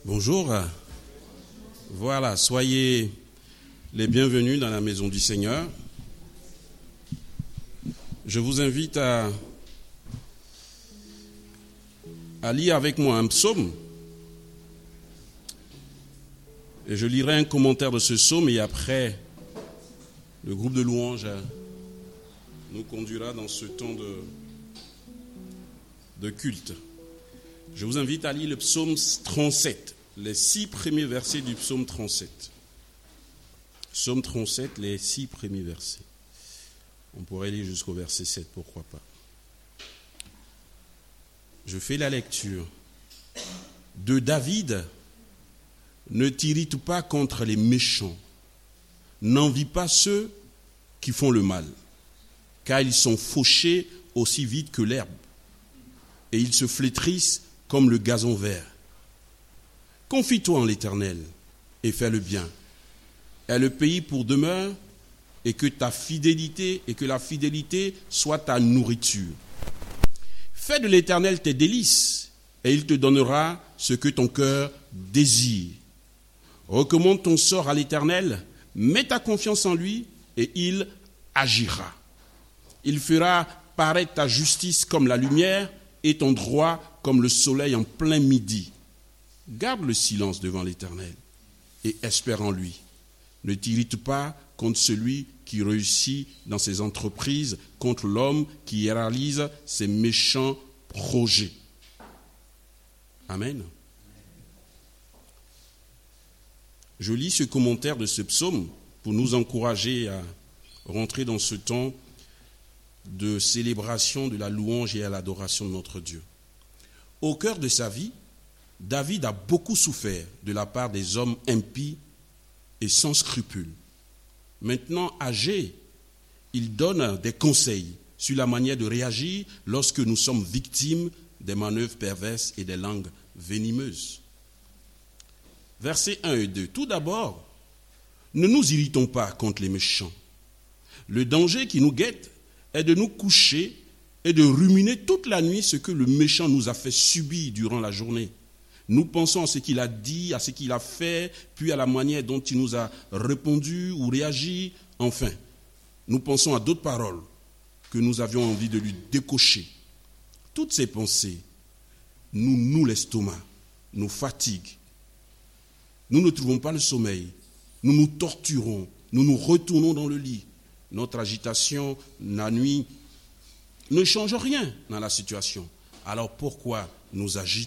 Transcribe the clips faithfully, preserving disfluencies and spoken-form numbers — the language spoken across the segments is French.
Bonjour. Voilà, soyez les bienvenus dans la maison du Seigneur. Je vous invite à, à lire avec moi un psaume. Et je lirai un commentaire de ce psaume et après, le groupe de louanges nous conduira dans ce temps de, de culte. Je vous invite à lire le psaume trente-sept, les six premiers versets du psaume trente-sept. Psaume trente-sept, les six premiers versets. On pourrait lire jusqu'au verset sept, pourquoi pas. Je fais la lecture. De David, ne t'irrite pas contre les méchants, n'envie pas ceux qui font le mal, car ils sont fauchés aussi vite que l'herbe, et ils se flétrissent comme le gazon vert. Confie-toi en l'Éternel et fais le bien. Aie le pays pour demeure et que ta fidélité et que la fidélité soit ta nourriture. Fais de l'Éternel tes délices et il te donnera ce que ton cœur désire. Recommande ton sort à l'Éternel, mets ta confiance en lui et il agira. Il fera paraître ta justice comme la lumière et ton droit comme le soleil en plein midi. Garde le silence devant l'Éternel et espère en lui. Ne t'irrite pas contre celui qui réussit dans ses entreprises, contre l'homme qui réalise ses méchants projets. Amen. Je lis ce commentaire de ce psaume pour nous encourager à rentrer dans ce temps de célébration de la louange et à l'adoration de notre Dieu. Au cœur de sa vie, David a beaucoup souffert de la part des hommes impies et sans scrupules. Maintenant âgé, il donne des conseils sur la manière de réagir lorsque nous sommes victimes des manœuvres perverses et des langues venimeuses. Versets un et deux. Tout d'abord, ne nous irritons pas contre les méchants. Le danger qui nous guette est de nous coucher et de ruminer toute la nuit ce que le méchant nous a fait subir durant la journée. Nous pensons à ce qu'il a dit, à ce qu'il a fait, puis à la manière dont il nous a répondu ou réagi. Enfin, nous pensons à d'autres paroles que nous avions envie de lui décocher. Toutes ces pensées nous nouent l'estomac, nous fatiguent. Nous ne trouvons pas le sommeil. Nous nous torturons, nous nous retournons dans le lit. Notre agitation la nuit ne change rien dans la situation. Alors pourquoi nous agiter ?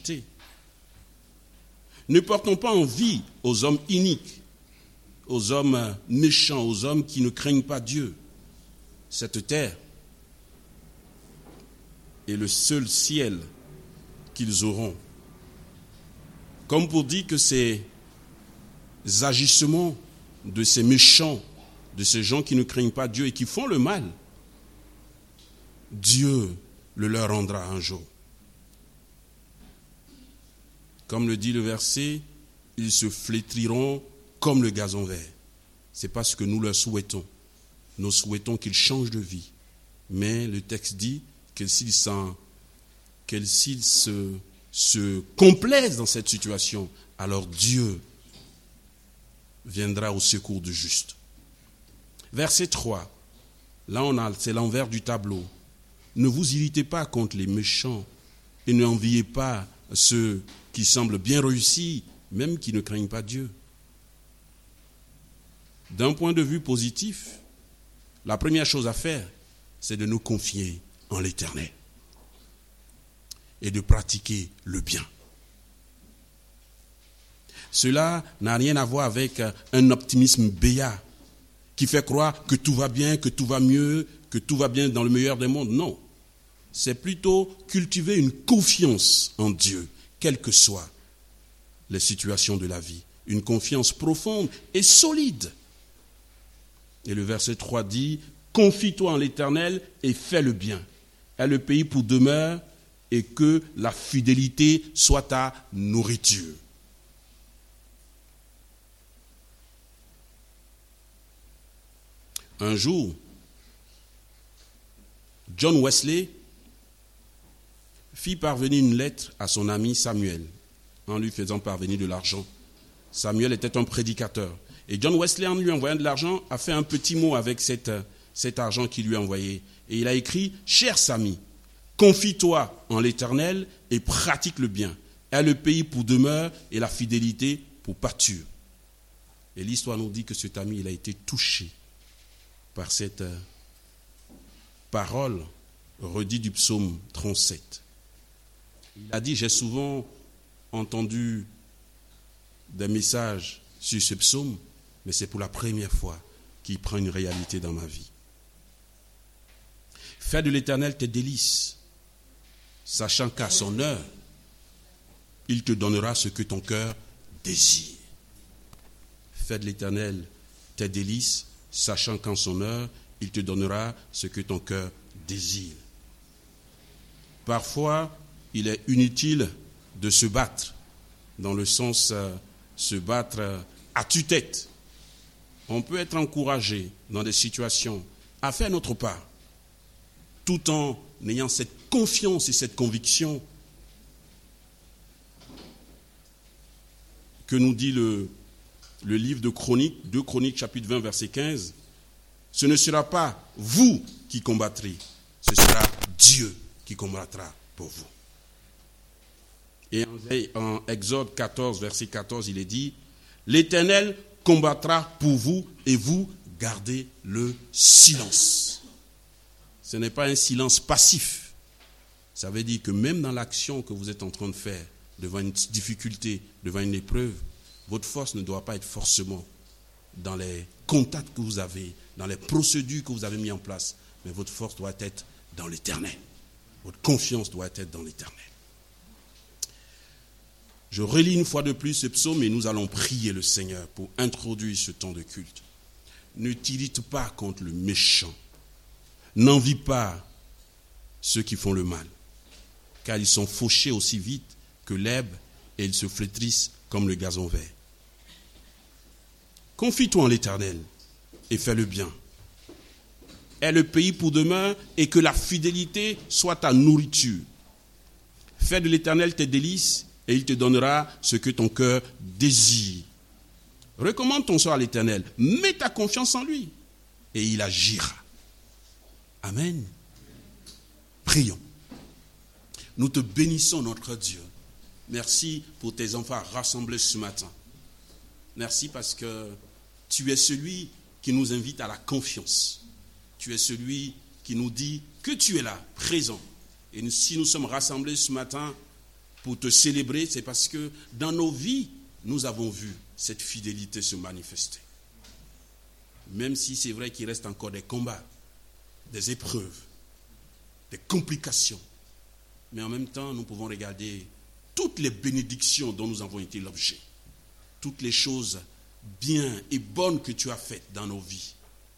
Ne portons pas envie aux hommes iniques, aux hommes méchants, aux hommes qui ne craignent pas Dieu. Cette terre est le seul ciel qu'ils auront. Comme pour dire que ces agissements de ces méchants, de ces gens qui ne craignent pas Dieu et qui font le mal, Dieu le leur rendra un jour. Comme le dit le verset, ils se flétriront comme le gazon vert. Ce n'est pas ce que nous leur souhaitons. Nous souhaitons qu'ils changent de vie. Mais le texte dit que s'ils, que s'ils se, se complaisent dans cette situation, alors Dieu viendra au secours du juste. Verset trois. Là, on a, c'est l'envers du tableau. Ne vous irritez pas contre les méchants et n'enviez pas ceux qui semblent bien réussis, même qui ne craignent pas Dieu. D'un point de vue positif, la première chose à faire, c'est de nous confier en l'Éternel et de pratiquer le bien. Cela n'a rien à voir avec un optimisme béat qui fait croire que tout va bien, que tout va mieux, que tout va bien dans le meilleur des mondes. Non. C'est plutôt cultiver une confiance en Dieu, quelles que soient les situations de la vie. Une confiance profonde et solide. Et le verset trois dit, « Confie-toi en l'Éternel et fais le bien. Aie le pays pour demeure et que la fidélité soit ta nourriture. » Un jour, John Wesley fit parvenir une lettre à son ami Samuel. en lui faisant parvenir de l'argent. Samuel était un prédicateur. Et John Wesley, en lui envoyant de l'argent, a fait un petit mot avec cette, cet argent qu'il lui a envoyé. Et il a écrit « Cher Samy, confie-toi en l'Éternel et pratique le bien. Aie le pays pour demeure et la fidélité pour pâture. » Et l'histoire nous dit que cet ami, il a été touché par cette euh, parole redite du psaume trente-sept. Il a dit, j'ai souvent entendu des messages sur ce psaume, mais c'est pour la première fois qu'il prend une réalité dans ma vie. Fais de l'Éternel tes délices, sachant qu'à son heure, il te donnera ce que ton cœur désire. Fais de l'Éternel tes délices, sachant qu'en son heure, il te donnera ce que ton cœur désire. Parfois, il est inutile de se battre, dans le sens euh, se battre euh, à tue-tête. On peut être encouragé dans des situations à faire notre part, tout en ayant cette confiance et cette conviction que nous dit le, le livre de Chroniques, deux Chroniques chapitre vingt verset quinze. Ce ne sera pas vous qui combattrez, ce sera Dieu qui combattra pour vous. Et en Exode quatorze, verset quatorze, il est dit, l'Éternel combattra pour vous et vous gardez le silence. Ce n'est pas un silence passif. Ça veut dire que même dans l'action que vous êtes en train de faire, devant une difficulté, devant une épreuve, votre force ne doit pas être forcément dans les contacts que vous avez, dans les procédures que vous avez mis en place, mais votre force doit être dans l'Éternel. Votre confiance doit être dans l'Éternel. Je relis une fois de plus ce psaume et nous allons prier le Seigneur pour introduire ce temps de culte. Ne t'irrite pas contre le méchant. N'envie pas ceux qui font le mal, car ils sont fauchés aussi vite que l'herbe et ils se flétrissent comme le gazon vert. Confie-toi en l'Éternel et fais le bien. Aie le pays pour demain et que la fidélité soit ta nourriture. Fais de l'Éternel tes délices et il te donnera ce que ton cœur désire. Recommande ton sort à l'Éternel. Mets ta confiance en lui et il agira. Amen. Prions. Nous te bénissons, notre Dieu. Merci pour tes enfants rassemblés ce matin. Merci parce que tu es celui qui nous invite à la confiance. Tu es celui qui nous dit que tu es là, présent. Et si nous sommes rassemblés ce matin pour te célébrer, c'est parce que dans nos vies, nous avons vu cette fidélité se manifester. Même si c'est vrai qu'il reste encore des combats, des épreuves, des complications. Mais en même temps, nous pouvons regarder toutes les bénédictions dont nous avons été l'objet. Toutes les choses bien et bonnes que tu as faites dans nos vies.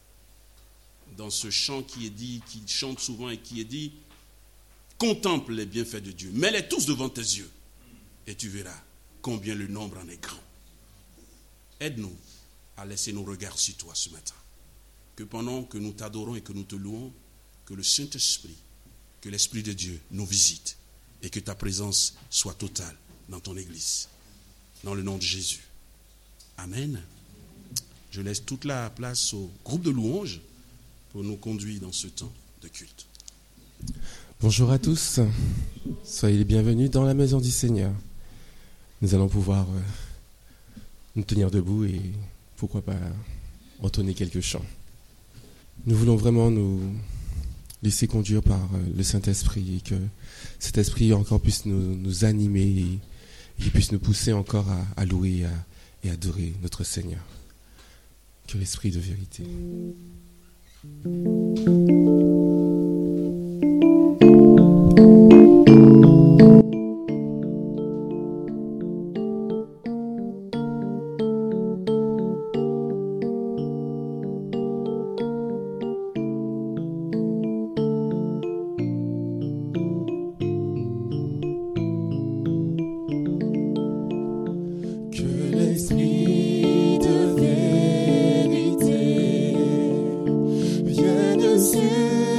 Dans ce chant qui est dit, qui chante souvent et qui est dit, contemple les bienfaits de Dieu, mets-les tous devant tes yeux et tu verras combien le nombre en est grand. Aide-nous à laisser nos regards sur toi ce matin. Que pendant que nous t'adorons et que nous te louons, que le Saint-Esprit, que l'Esprit de Dieu nous visite et que ta présence soit totale dans ton Église. Dans le nom de Jésus. Amen. Je laisse toute la place au groupe de louanges pour nous conduire dans ce temps de culte. Bonjour à tous. Soyez les bienvenus dans la maison du Seigneur. Nous allons pouvoir euh, nous tenir debout et pourquoi pas entonner quelques chants. Nous voulons vraiment nous laisser conduire par euh, le Saint-Esprit et que cet esprit encore puisse nous, nous animer et, et qu'il puisse nous pousser encore à, à louer et à, et adorer notre Seigneur. Que l'Esprit de vérité. Vienne sur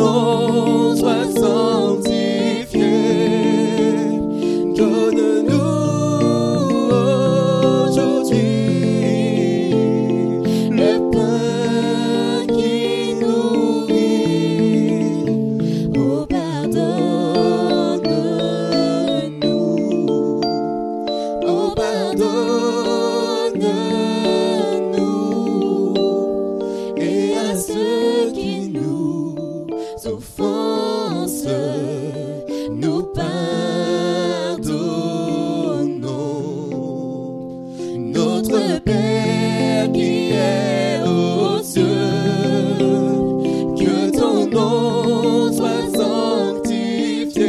nom soit sanctifié. Donne-nous aujourd'hui le pain qui nourrit. Oh, pardonne-nous. Oh, pardonne-nous. Et à ceux qui nous offensent, nous pardonnons. Notre Père qui est aux cieux, que ton nom soit sanctifié.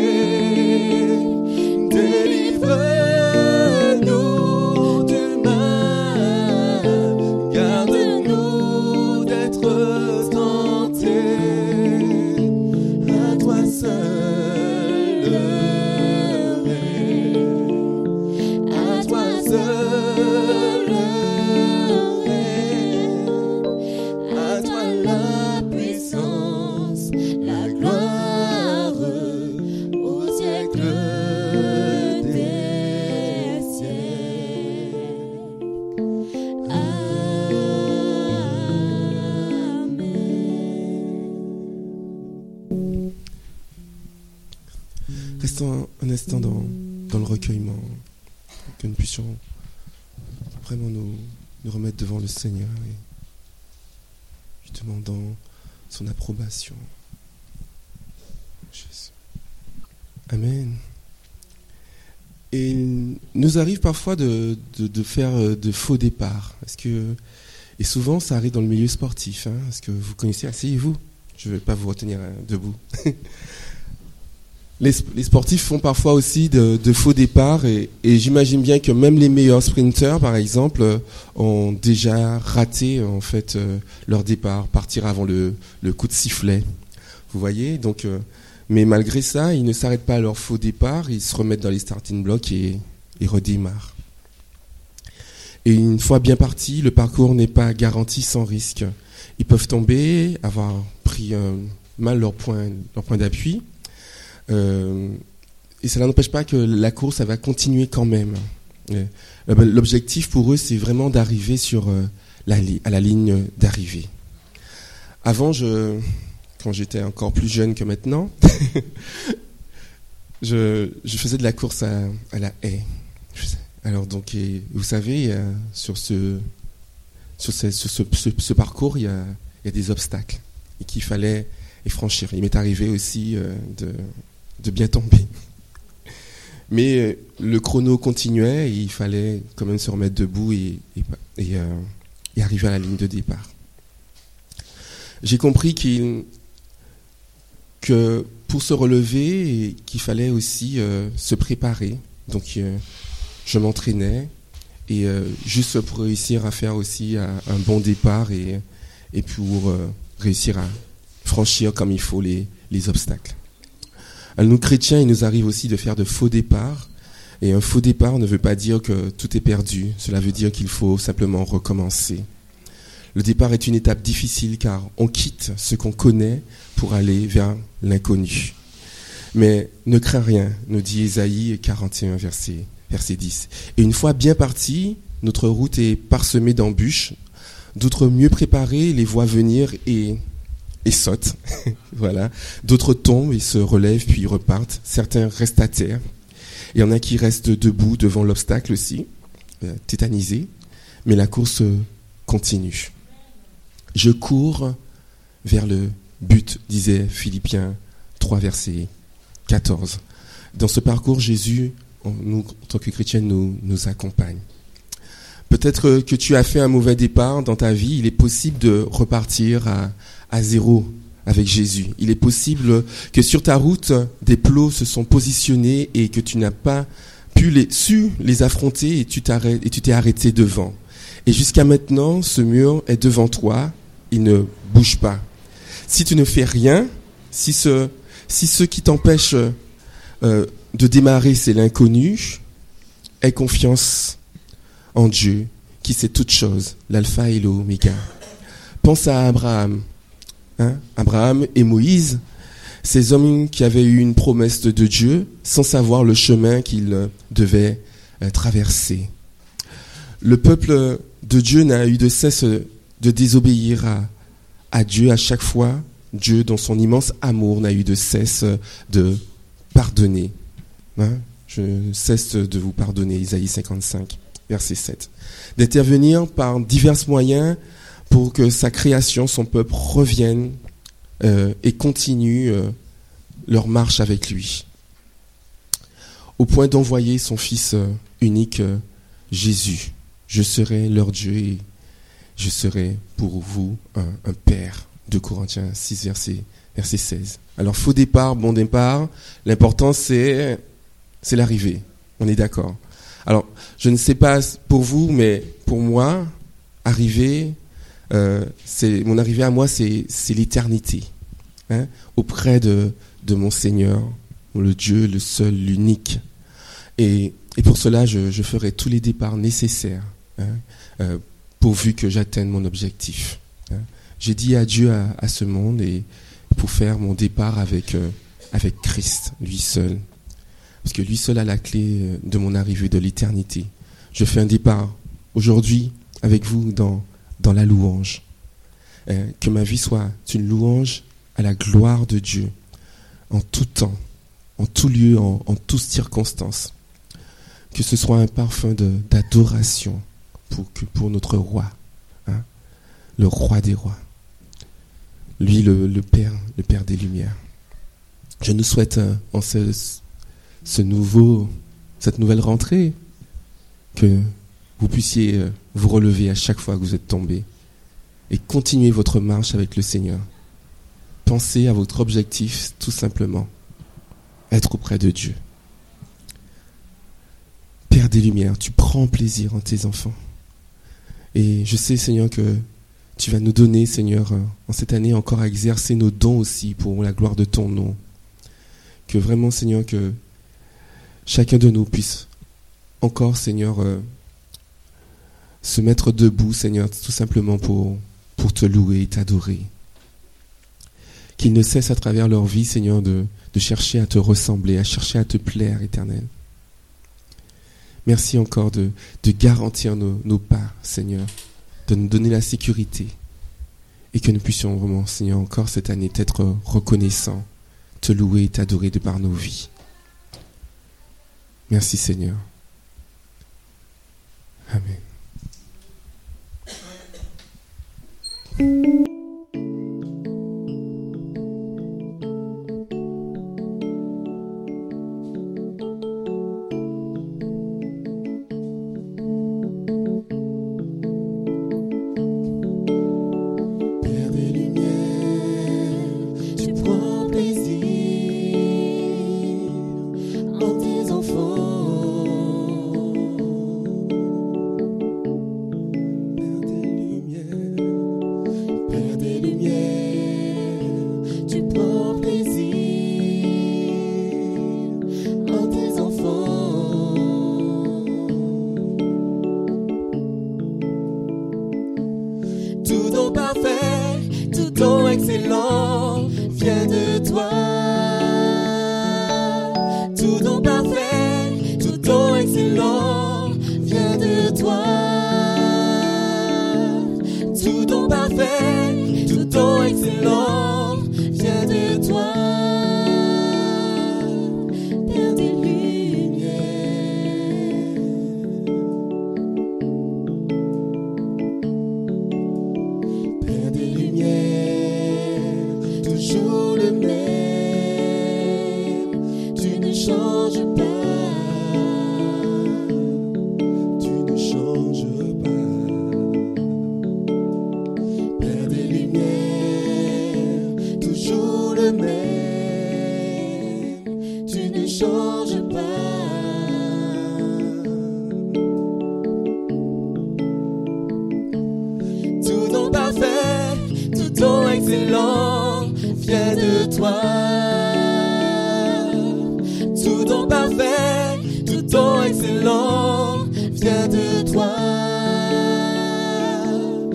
Délivre-nous du mal, garde-nous d'être tentés. À toi seul le règne, à toi seul le règne, à toi la puissance, la gloire au siècle des siècles. Amen. Restons un, un instant dans, dans le recueillement, que nous puissions vraiment nous, nous remettre devant le Seigneur et lui demandant son approbation. Jésus. Amen. Et il nous arrive parfois de, de, de faire de faux départs. Est-ce que, et souvent, ça arrive dans le milieu sportif. Hein. Est-ce que vous connaissez? Asseyez-vous. Je ne vais pas vous retenir hein, debout. Les, les sportifs font parfois aussi de, de faux départs et, et j'imagine bien que même les meilleurs sprinteurs, par exemple, ont déjà raté en fait euh, leur départ, partir avant le, le coup de sifflet. Vous voyez, donc, euh, mais malgré ça, ils ne s'arrêtent pas à leur faux départ, ils se remettent dans les starting blocks et, et redémarrent. Et une fois bien partis, le parcours n'est pas garanti sans risque. Ils peuvent tomber, avoir pris euh, mal leur point, leur point d'appui. Euh, et cela n'empêche pas que la course, elle va continuer quand même. Euh, l'objectif pour eux, c'est vraiment d'arriver sur euh, la, à la ligne d'arrivée. Avant, je, quand j'étais encore plus jeune que maintenant, je, je faisais de la course à, à la haie. Alors donc, et, vous savez, euh, sur ce, sur, ce, sur ce, ce, ce parcours, il y a, il y a des obstacles et qu'il fallait les franchir. Il m'est arrivé aussi euh, de de bien tomber. Mais euh, le chrono continuait et il fallait quand même se remettre debout et, et, et, euh, et arriver à la ligne de départ. J'ai compris qu'il, que pour se relever, qu'il fallait aussi euh, se préparer. Donc euh, je m'entraînais et euh, juste pour réussir à faire aussi un, un bon départ et, et pour euh, réussir à franchir comme il faut les, les obstacles. À nous chrétiens, il nous arrive aussi de faire de faux départs. Et un faux départ ne veut pas dire que tout est perdu. Cela veut dire qu'il faut simplement recommencer. Le départ est une étape difficile car on quitte ce qu'on connaît pour aller vers l'inconnu. Mais ne crains rien, nous dit Ésaïe quarante et un, verset, verset dix. Et une fois bien parti, notre route est parsemée d'embûches. D'autres mieux préparés les voient venir et... et sautent, voilà. D'autres tombent et se relèvent puis repartent. Certains restent à terre. Il y en a qui restent debout devant l'obstacle aussi, euh, tétanisés. Mais la course continue. Je cours vers le but, disait Philippiens trois, verset quatorze. Dans ce parcours, Jésus, nous, en tant que chrétiens, nous, nous accompagne. Peut-être que tu as fait un mauvais départ dans ta vie. Il est possible de repartir à à zéro avec Jésus. Il est possible que sur ta route, des plots se sont positionnés et que tu n'as pas pu les, su les affronter et tu t'arrêtes, et tu t'es arrêté devant. Et jusqu'à maintenant, ce mur est devant toi, il ne bouge pas. Si tu ne fais rien, si ce, si ce qui t'empêche euh, de démarrer, c'est l'inconnu, aie confiance en Dieu, qui sait toutes choses, l'alpha et l'oméga. Pense à Abraham. Hein, Abraham et Moïse, Ces hommes qui avaient eu une promesse de Dieu sans savoir le chemin qu'ils devaient traverser. Le peuple de Dieu n'a eu de cesse de désobéir à, à Dieu à chaque fois. Dieu, dans son immense amour, n'a eu de cesse de pardonner. Hein? Je ne cesse de vous pardonner, Isaïe cinquante-cinq, verset sept. D'intervenir par divers moyens pour que sa création, son peuple, revienne euh, et continue euh, leur marche avec lui. Au point d'envoyer son Fils euh, unique, euh, Jésus. Je serai leur Dieu et je serai pour vous un, un Père. deux Corinthiens six, verset, verset seize. Alors, faux départ, bon départ. L'important, c'est, c'est l'arrivée. On est d'accord. Alors, je ne sais pas pour vous, mais pour moi, arriver, euh, c'est, mon arrivée à moi, c'est, c'est l'éternité. Hein, auprès de, de mon Seigneur, le Dieu, le seul, l'unique. Et, et pour cela, je, je ferai tous les départs nécessaires, hein, euh, pourvu que j'atteigne mon objectif. Hein. J'ai dit adieu à, à ce monde et pour faire mon départ avec, euh, avec Christ, lui seul. Parce que lui seul a la clé de mon arrivée de l'éternité. Je fais un départ aujourd'hui avec vous dans, dans la louange. Euh, que ma vie soit une louange à la gloire de Dieu, en tout temps, en tout lieu, en, en toutes circonstances. Que ce soit un parfum de, d'adoration pour, que, pour notre roi, hein, le roi des rois. Lui, le, le Père, le Père des Lumières. Je nous souhaite euh, en ce, ce nouveau, cette nouvelle rentrée que vous puissiez euh, vous relever à chaque fois que vous êtes tombé et continuer votre marche avec le Seigneur. Pensez à votre objectif, tout simplement, être auprès de Dieu. Père des Lumières, tu prends plaisir en tes enfants. Et je sais, Seigneur, que tu vas nous donner, Seigneur, en cette année encore à exercer nos dons aussi pour la gloire de ton nom. Que vraiment, Seigneur, que chacun de nous puisse encore, Seigneur, euh, se mettre debout, Seigneur, tout simplement pour, pour te louer et t'adorer. Qu'ils ne cessent à travers leur vie, Seigneur, de, de chercher à te ressembler, à chercher à te plaire, Éternel. Merci encore de, de garantir nos, nos pas, Seigneur, de nous donner la sécurité et que nous puissions vraiment, Seigneur, encore cette année, être reconnaissants, te louer et t'adorer de par nos vies. Merci, Seigneur. Amen.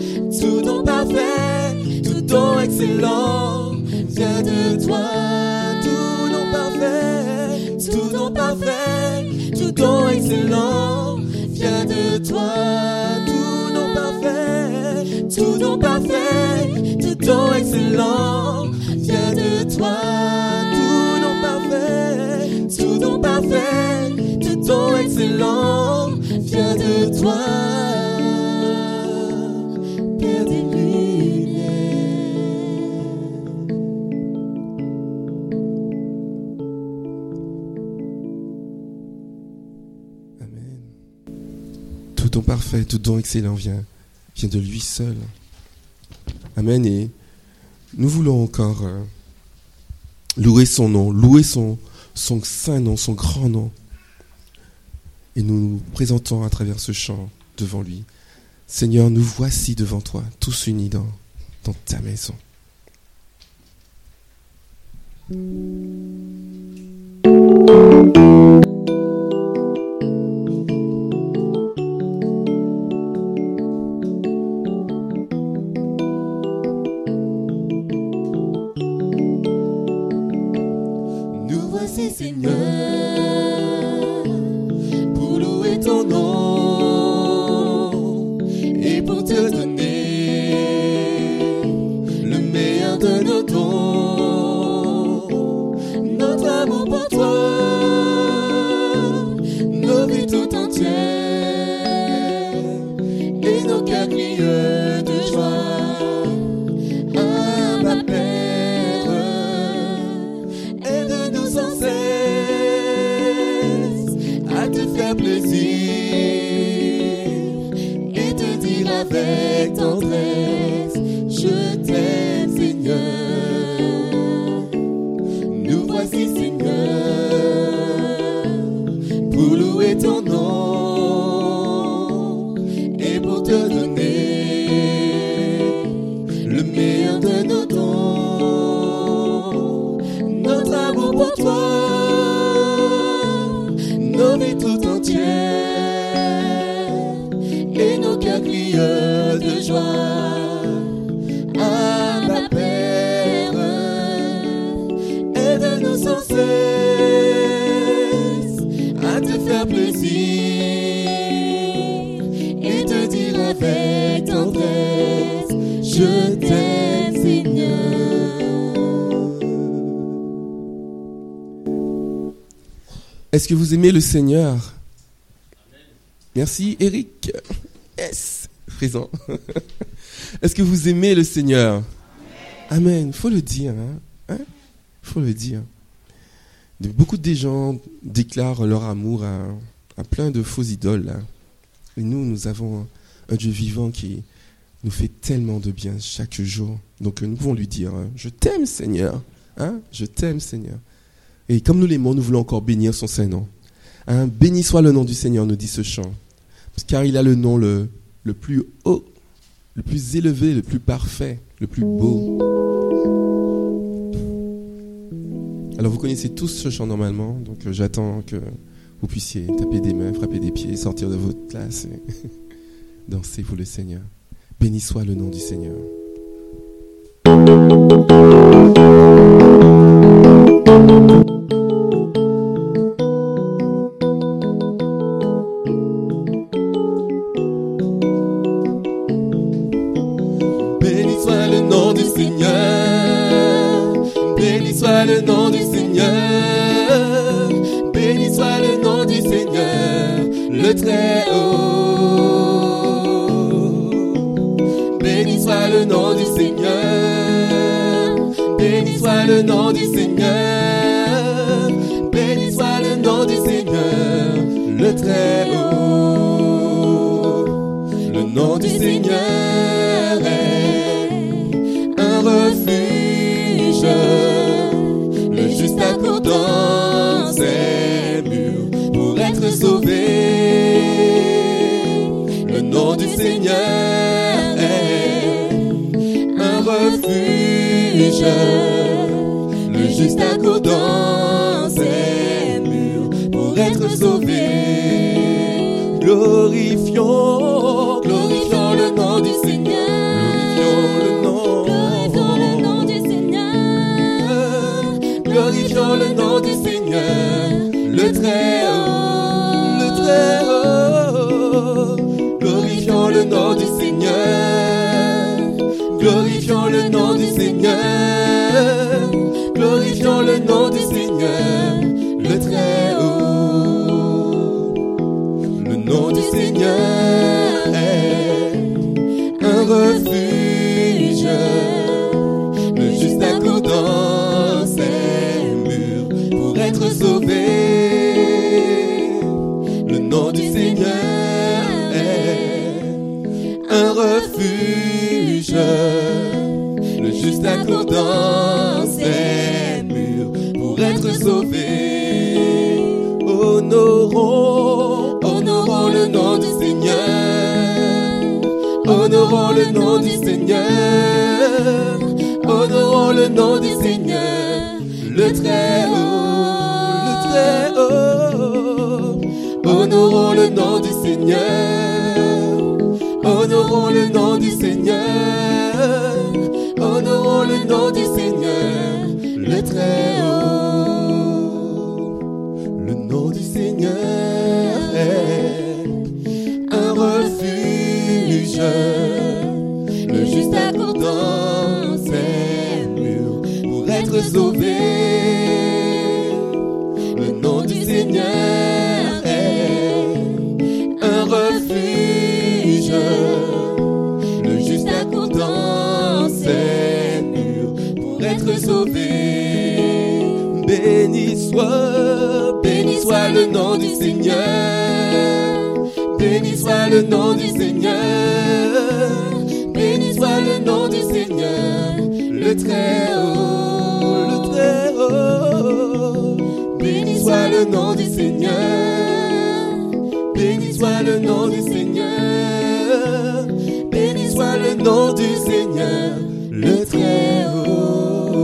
Tout don parfait, tout don excellent vient de toi. parfait, tout don excellent vient de toi. Tout don parfait, tout don parfait, tout don excellent vient de toi. Tout don parfait, tout don parfait, tout don excellent vient de toi. Père des lumières. Amen. Tout don parfait, tout don excellent vient, vient de lui seul. Amen. Et nous voulons encore euh, louer son nom, louer son, son saint nom, son grand nom. Et nous nous présentons à travers ce chant devant lui. Seigneur, nous voici devant toi, tous unis dans, dans ta maison. Nous voici, Seigneur, pour louer ton nom et pour te donner le meilleur de nos dons, notre amour pour toi, nos vies tout entières et nos cœurs crient de joie. Abba Père, aide-nous sans cesse à te faire plaisir et te dire avec tendresse, je t'aime Seigneur. Nous voici Seigneur, pour louer ton nom et pour te donner le meilleur de nos dons, notre amour pour toi, nos vies tout entières et nos cœurs crient de joie. Abba Père, aide-nous sans cesse à te faire plaisir et te dire avec tendresse, je t'aime Seigneur. Est-ce que vous aimez le Seigneur? Merci Eric. Yes, présent. Est-ce que vous aimez le Seigneur? Amen. Il faut le dire. Il hein? hein? faut le dire. Beaucoup de gens déclarent leur amour à, à plein de faux idoles. Là. Et nous, nous avons un Dieu vivant qui nous fait tellement de bien chaque jour. Donc nous pouvons lui dire, hein, je t'aime Seigneur. Hein? Je t'aime Seigneur. Et comme nous l'aimons, nous voulons encore bénir son saint nom. Hein? Béni soit le nom du Seigneur, nous dit ce chant. Car il a le nom le, le plus haut, le plus élevé, le plus parfait, le plus beau. Alors vous connaissez tous ce chant normalement, donc euh, j'attends que vous puissiez taper des mains, frapper des pieds, sortir de votre place et danser pour le Seigneur. Béni soit le nom du Seigneur. Béni soit le nom du Seigneur, béni soit le nom du Seigneur, béni soit le nom du Seigneur, le Très-Haut. Béni soit le nom du Seigneur, béni soit le nom du Seigneur, béni soit le nom du Seigneur, le Très-Haut. Le nom du Seigneur est un refuge, le juste accourt dans ses murs pour être sauvé. Le nom du Seigneur est un refuge, le juste accourt dans ses murs pour être sauvé. Glorifions, glorifions le nom du Seigneur. Glorifions le nom, glorifions le nom du Seigneur. Glorifions le nom du Seigneur. le Très-Haut, le Très-Haut. Glorifions le nom du Seigneur, glorifions le nom du Seigneur, glorifions le nom du Seigneur, le Très-Haut. Le nom du Seigneur est un refuge, le juste accourt dans ses murs pour être sauvé. Le nom du Seigneur est un refuge, le juste accourt dans ses murs pour être sauvé. Honorons, honorons le nom du Seigneur, honorons le nom du Seigneur, honorons le nom du Seigneur, le Très-Haut, le Très-Haut. Honorons le nom du Seigneur, honorons le nom du Seigneur, honorons le nom du Seigneur, le Très-Haut. Le nom du Seigneur est un refuge, le juste accourt dans ses murs pour être sauvé. Le nom du Seigneur est un refuge, le juste accourt dans ses murs pour être sauvé. Béni soit, béni soit le nom du Seigneur, béni soit le nom du Seigneur, béni soit le nom du Seigneur, le Très-Haut, le Très-Haut. Béni soit le nom du Seigneur, béni soit le nom du Seigneur, béni soit le nom du Seigneur, le Très-Haut.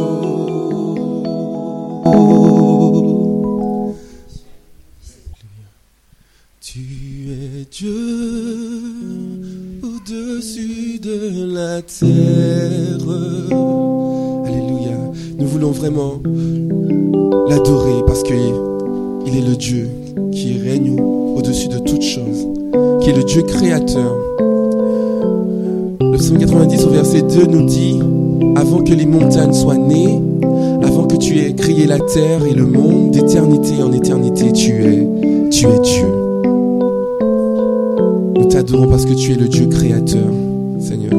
Tu es Dieu au-dessus de la terre. Alléluia. Nous voulons vraiment l'adorer parce qu'il il est le Dieu qui règne au-dessus de toutes choses, qui est le Dieu créateur. Le psaume quatre-vingt-dix au verset deux nous dit: avant que les montagnes soient nées, avant que tu aies créé la terre et le monde, d'éternité en éternité, tu es, tu es Dieu. Nous t'adorons parce que tu es le Dieu créateur, Seigneur.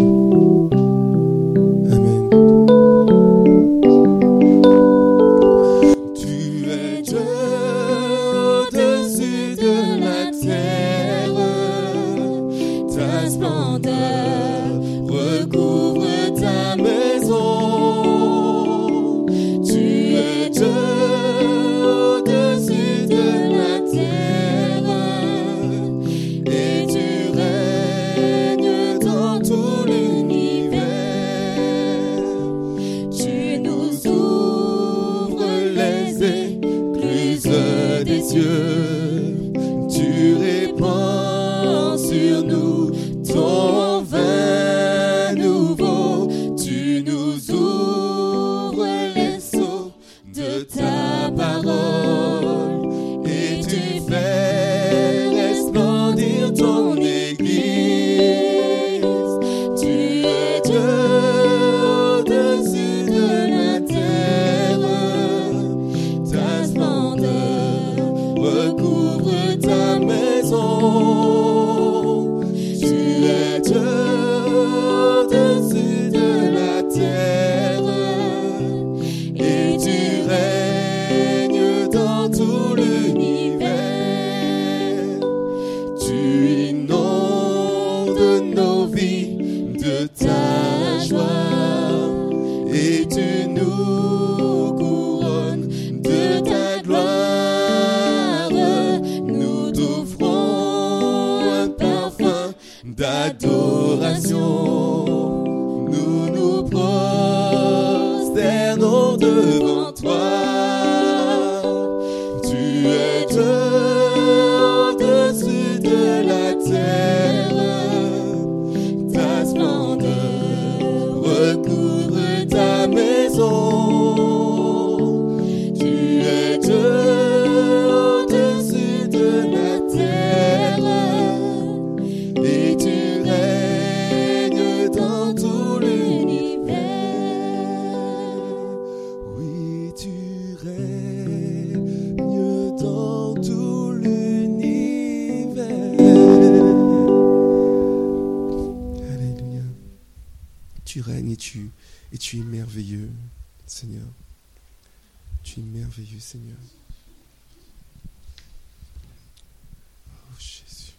Amen. Tu es Dieu au-dessus de la terre, ta splendeur recouvre ta maison. Tu es Dieu au-dessus de la terre, et tu règnes dans tout l'univers. Tu nous ouvres les écluses des cieux, tu répands sur nous ton vin nouveau, tu nous ouvres les seaux de ta parole, et tu fais resplendir ton Église. Tu es Dieu au-dessus de la terre, ta splendeur recouvre ta maison. Tu es Dieu au-dessus de la terre, et tu règnes tu règnes et tu, et tu es merveilleux, Seigneur. Tu es merveilleux, Seigneur. Oh, Jésus.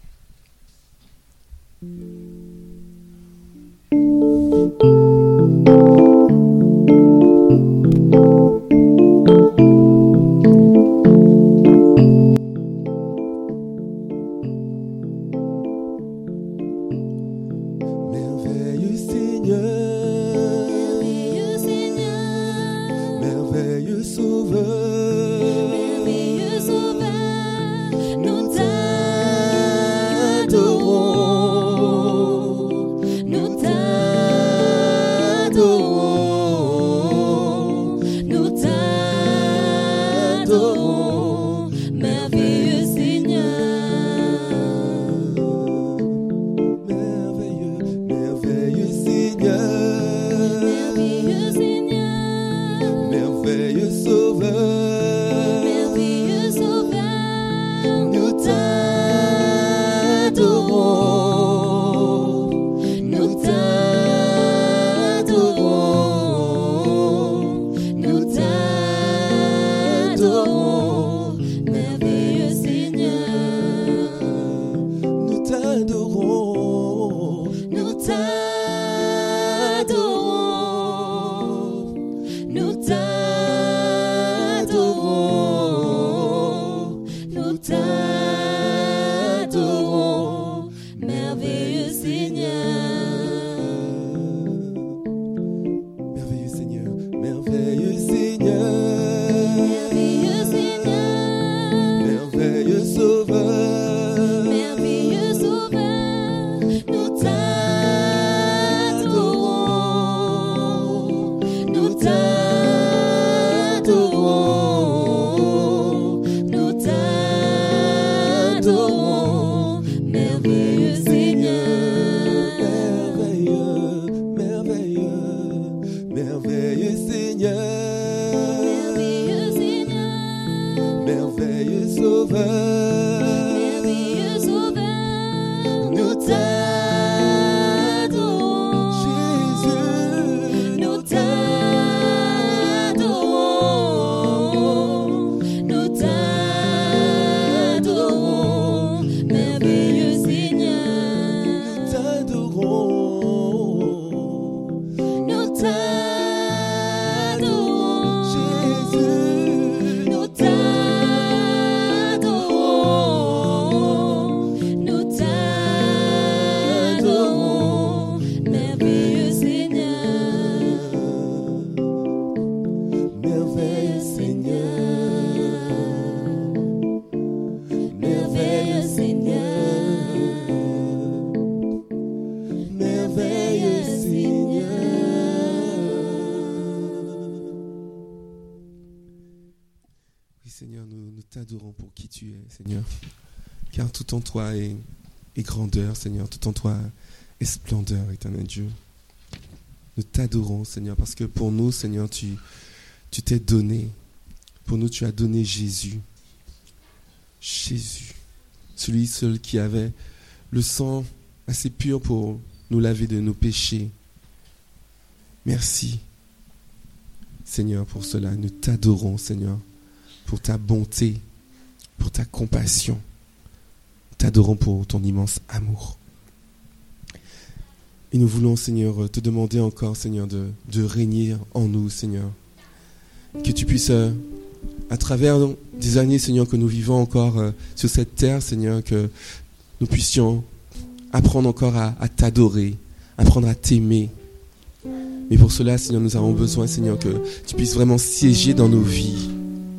Merveilleux Seigneur, Merveilleux Seigneur, merveilleux Sauveur, merveilleux Sauveur, nous t'adorons, nous t'adorons, nous t'adorons, merveilleux Seigneur. merveilleux, merveilleux Seigneur, Merveilleux Seigneur, merveilleux Sauveur, merveilleux Sauveur, nous t'adorons, nous t'adorons, nous t'adorons, merveilleux Seigneur, nous t'adorons, nous t'adorons, nous t'adorons, nous t'adorons, merveilleux Seigneur. merveilleux Seigneur, merveilleux Seigneur, Merveilleux Seigneur, merveilleux Sauveur, merveilleux Sauveur, nous t'adorons, nous t'adorons, nous t'adorons, merveilleux Seigneur. merveilleux, merveilleux, merveilleux Seigneur, Merveilleux Seigneur, merveilleux Sauveur, merveilleux Sauveur, nous t'adorons, Jésus, nous t'adorons, nous t'adorons, merveilleux Seigneur, t'adorons, nous t'adorons, Jésus, nous t'adorons, nous t'adorons, merveilleux Seigneur, merveilleux Seigneur, merveilleux Seigneur, merveilleux Seigneur. Oui, Seigneur, nous, nous t'adorons pour qui tu es, Seigneur. Car tout en toi est, est grandeur, Seigneur. Tout en toi est splendeur, éternel Dieu. Nous t'adorons, Seigneur, parce que pour nous, Seigneur, tu, tu t'es donné. Pour nous, tu as donné Jésus. Jésus, celui seul qui avait le sang assez pur pour nous laver de nos péchés. Merci, Seigneur, pour cela. Nous t'adorons, Seigneur, pour ta bonté, pour ta compassion. Nous t'adorons pour ton immense amour. Et nous voulons, Seigneur, te demander encore, Seigneur, de, de régner en nous, Seigneur. Que tu puisses, euh, à travers des années, Seigneur, que nous vivons encore euh, sur cette terre, Seigneur, que nous puissions apprendre encore à, à t'adorer, apprendre à t'aimer. Mais pour cela, Seigneur, nous avons besoin, Seigneur, que tu puisses vraiment siéger dans nos vies.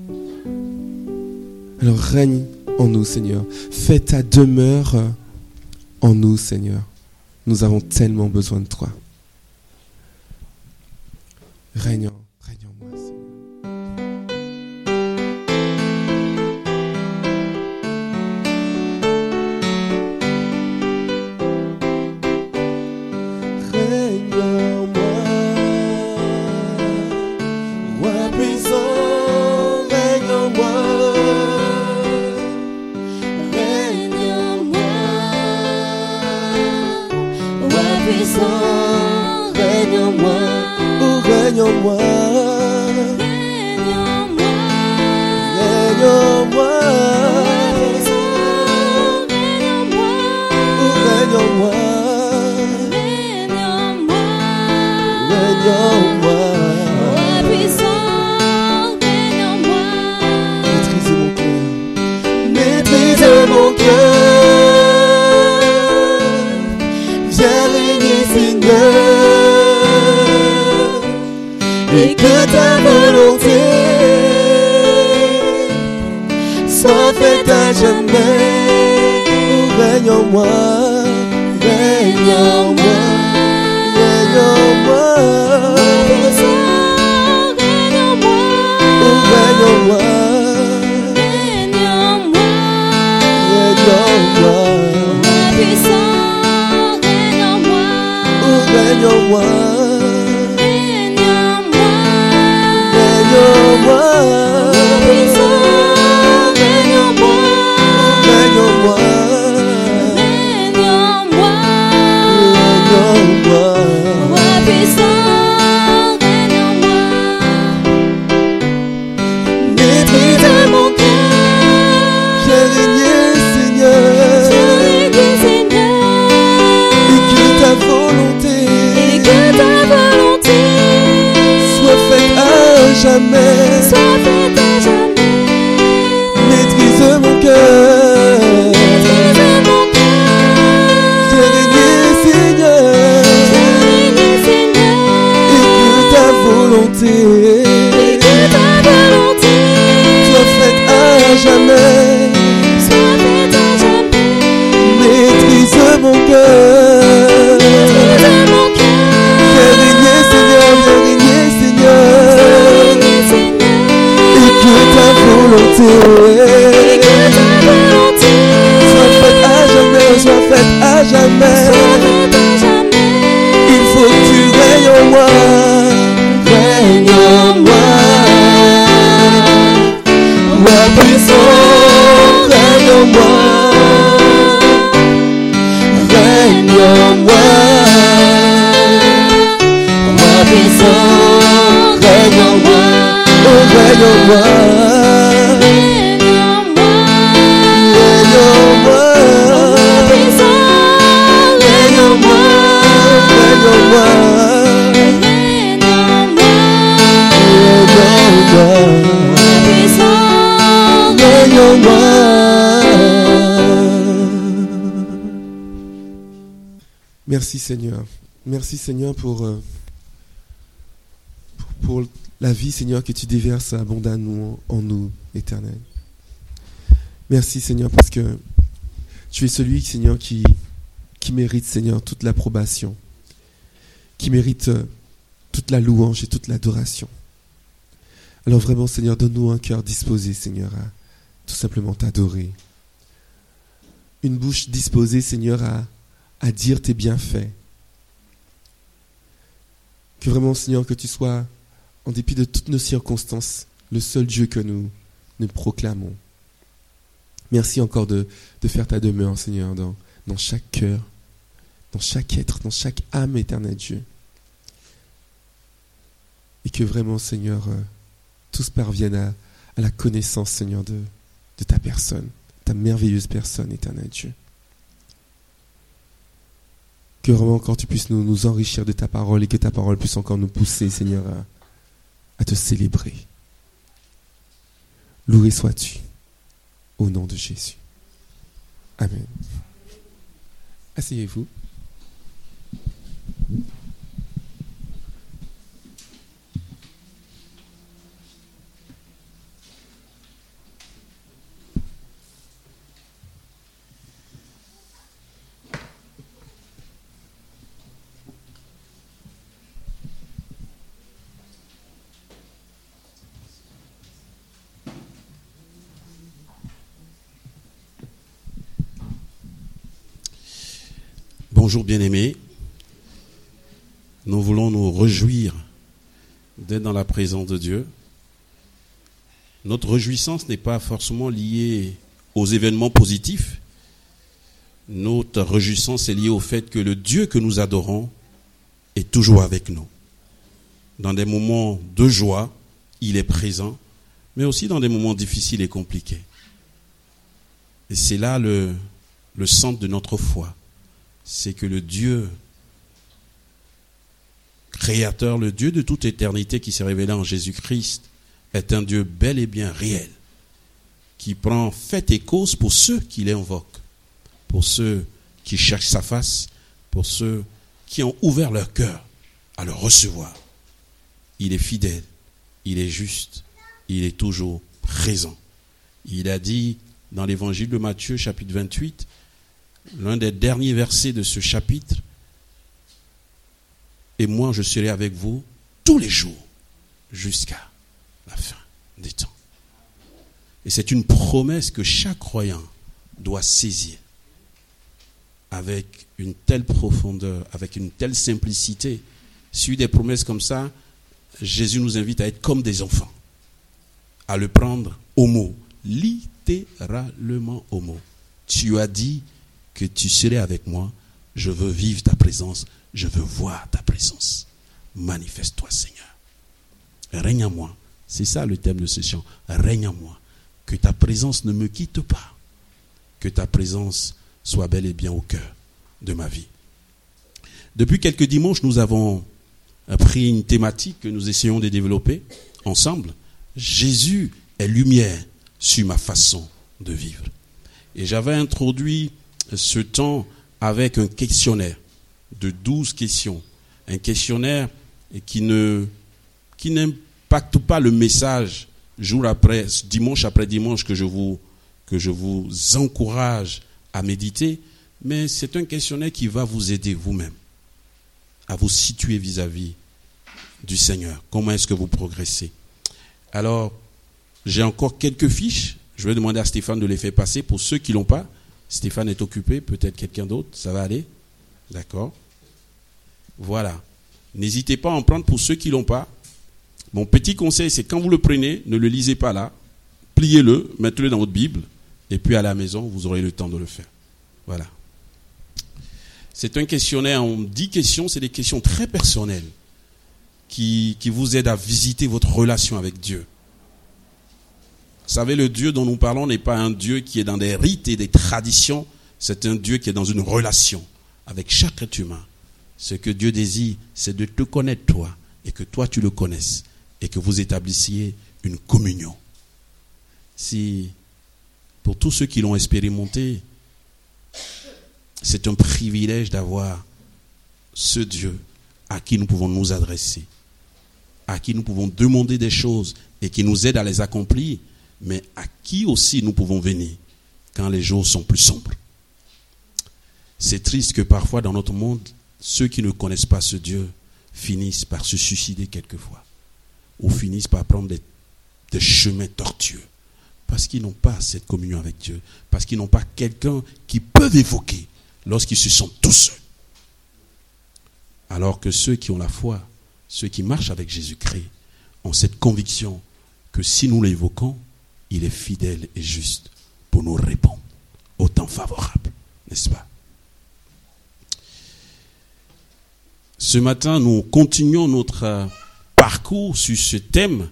Alors règne en nous, Seigneur. Fais ta demeure en nous, Seigneur. Nous avons tellement besoin de toi. Règne en, règne en moi, Seigneur. règne en moi, roi puissant, règne en moi, Règne en moi, roi puissant, règne en moi. en moi. Règne en moi. Règne en moi. Maîtrise mon cœur. Maîtrise mon cœur. Viens régner, Seigneur. Et que ta volonté soit faite à jamais. Règne en moi. Règne en moi. Règne en moi. Règne en moi. Règne en moi. Règne en moi. Règne en moi. Règne en moi. Règne en moi. Règne en moi. Maîtrise mon cœur. Viens régner, Seigneur. Et que ta volonté soit faite à jamais. Maîtrise mon cœur. Viens régner, Seigneur. Et que ta volonté soit faite à jamais. Maîtrise mon cœur. Viens régner, Seigneur. Viens régner, Seigneur. Et que ta volonté soit faite à jamais. Soit faite à jamais. Il faut que tu règnes en moi. Règne en moi. Roi puissant, règne en moi. Règne en moi. Roi puissant, règne en moi. Oh, règne en moi. Règne en moi. Règne en moi. Règne en moi. Règne en moi. Merci Seigneur. Merci Seigneur pour, euh, pour, pour la vie Seigneur que tu déverses abondamment en nous, Éternel. Merci Seigneur parce que tu es celui Seigneur qui, qui mérite Seigneur toute l'approbation, qui mérite euh, toute la louange et toute l'adoration. Alors vraiment Seigneur, donne-nous un cœur disposé Seigneur à tout simplement t'adorer. Une bouche disposée Seigneur à à dire tes bienfaits. Que vraiment, Seigneur, que tu sois, en dépit de toutes nos circonstances, le seul Dieu que nous, nous proclamons. Merci encore de, de faire ta demeure, Seigneur, dans, dans chaque cœur, dans chaque être, dans chaque âme, éternel Dieu. Et que vraiment, Seigneur, euh, tous parviennent à, à la connaissance, Seigneur, de, de ta personne, ta merveilleuse personne, éternel Dieu. Que vraiment encore tu puisses nous, nous enrichir de ta parole et que ta parole puisse encore nous pousser, Seigneur, à, à te célébrer. Loué sois-tu, au nom de Jésus. Amen. Asseyez-vous. Bonjour bien-aimés, nous voulons nous réjouir d'être dans la présence de Dieu. Notre réjouissance n'est pas forcément liée aux événements positifs. Notre réjouissance est liée au fait que le Dieu que nous adorons est toujours avec nous. Dans des moments de joie, il est présent, mais aussi dans des moments difficiles et compliqués. Et c'est là le, le centre de notre foi. C'est que le Dieu créateur, le Dieu de toute éternité qui s'est révélé en Jésus-Christ, est un Dieu bel et bien réel, qui prend fait et cause pour ceux qui l'invoquent, pour ceux qui cherchent sa face, pour ceux qui ont ouvert leur cœur à le recevoir. Il est fidèle, il est juste, il est toujours présent. Il a dit dans l'évangile de Matthieu, chapitre vingt-huit, l'un des derniers versets de ce chapitre, « Et moi je serai avec vous tous les jours jusqu'à la fin des temps. » Et c'est une promesse que chaque croyant doit saisir avec une telle profondeur, avec une telle simplicité. Sur des promesses comme ça, Jésus nous invite à être comme des enfants, à le prendre au mot, littéralement au mot. Tu as dit que tu serais avec moi, je veux vivre ta présence, je veux voir ta présence. Manifeste-toi, Seigneur. Règne en moi. C'est ça le thème de ce chant. Règne en moi. Que ta présence ne me quitte pas. Que ta présence soit bel et bien au cœur de ma vie. Depuis quelques dimanches, nous avons pris une thématique que nous essayons de développer ensemble. Jésus est lumière sur ma façon de vivre. Et j'avais introduit ce temps avec un questionnaire de douze questions. Un questionnaire qui ne, qui n'impacte pas le message jour après, dimanche après dimanche que je vous, que je vous encourage à méditer, mais c'est un questionnaire qui va vous aider vous-même à vous situer vis-à-vis du Seigneur. Comment est-ce que vous progressez? Alors, j'ai encore quelques fiches. Je vais demander à Stéphane de les faire passer pour ceux qui ne l'ont pas. Stéphane est occupé, peut-être quelqu'un d'autre. Ça va aller? D'accord. Voilà. N'hésitez pas à en prendre pour ceux qui ne l'ont pas. Mon petit conseil, c'est quand vous le prenez, ne le lisez pas là. Pliez-le, mettez-le dans votre Bible. Et puis à la maison, vous aurez le temps de le faire. Voilà. C'est un questionnaire en dix questions. C'est des questions très personnelles qui, qui vous aident à visiter votre relation avec Dieu. Vous savez, le Dieu dont nous parlons n'est pas un Dieu qui est dans des rites et des traditions. C'est un Dieu qui est dans une relation avec chaque être humain. Ce que Dieu désire, c'est de te connaître toi et que toi tu le connaisses et que vous établissiez une communion. Si, pour tous ceux qui l'ont expérimenté, c'est un privilège d'avoir ce Dieu à qui nous pouvons nous adresser, à qui nous pouvons demander des choses et qui nous aide à les accomplir, mais à qui aussi nous pouvons venir quand les jours sont plus sombres. C'est triste que parfois dans notre monde, ceux qui ne connaissent pas ce Dieu finissent par se suicider quelquefois, ou finissent par prendre des, des chemins tortueux, parce qu'ils n'ont pas cette communion avec Dieu, parce qu'ils n'ont pas quelqu'un qu'ils peuvent évoquer lorsqu'ils se sentent tout seuls. Alors que ceux qui ont la foi, ceux qui marchent avec Jésus-Christ, ont cette conviction que si nous l'évoquons, il est fidèle et juste pour nous répondre au temps favorable, n'est-ce pas? Ce matin, nous continuons notre parcours sur ce thème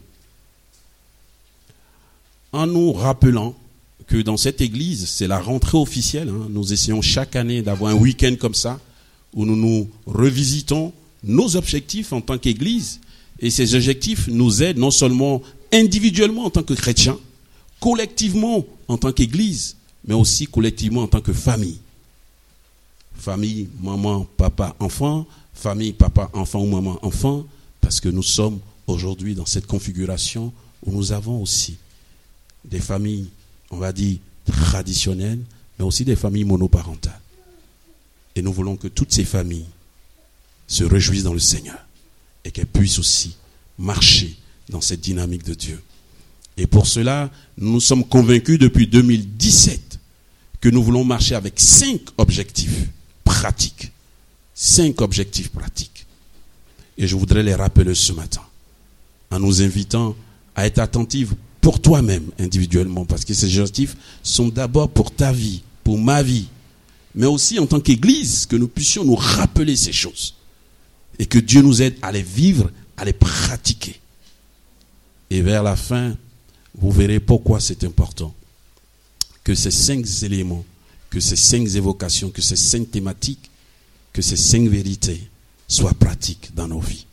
en nous rappelant que dans cette église, c'est la rentrée officielle. Hein. Nous essayons chaque année d'avoir un week-end comme ça où nous nous revisitons nos objectifs en tant qu'église. Et ces objectifs nous aident non seulement individuellement en tant que chrétiens, collectivement en tant qu'église, mais aussi collectivement en tant que famille. Famille, maman, papa, enfant, famille, papa, enfant ou maman, enfant, parce que nous sommes aujourd'hui dans cette configuration où nous avons aussi des familles, on va dire, traditionnelles, mais aussi des familles monoparentales. Et nous voulons que toutes ces familles se réjouissent dans le Seigneur et qu'elles puissent aussi marcher dans cette dynamique de Dieu. Et pour cela, nous sommes convaincus depuis deux mille dix-sept que nous voulons marcher avec cinq objectifs pratiques. Cinq objectifs pratiques. Et je voudrais les rappeler ce matin, en nous invitant à être attentifs pour toi-même individuellement, parce que ces objectifs sont d'abord pour ta vie, pour ma vie, mais aussi en tant qu'Église, que nous puissions nous rappeler ces choses. Et que Dieu nous aide à les vivre, à les pratiquer. Et vers la fin, vous verrez pourquoi c'est important que ces cinq éléments, que ces cinq évocations, que ces cinq thématiques, que ces cinq vérités soient pratiques dans nos vies.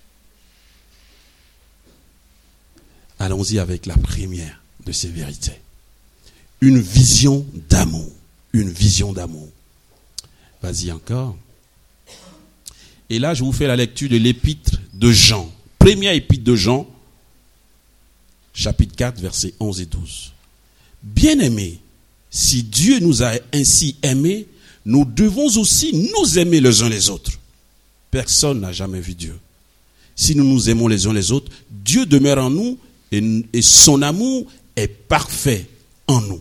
Allons-y avec la première de ces vérités. Une vision d'amour. Une vision d'amour. Vas-y encore. Et là, je vous fais la lecture de l'épître de Jean. Première épître de Jean, chapitre quatre, versets onze et douze. Bien-aimés, si Dieu nous a ainsi aimés, nous devons aussi nous aimer les uns les autres. Personne n'a jamais vu Dieu. Si nous nous aimons les uns les autres, Dieu demeure en nous et, et son amour est parfait en nous.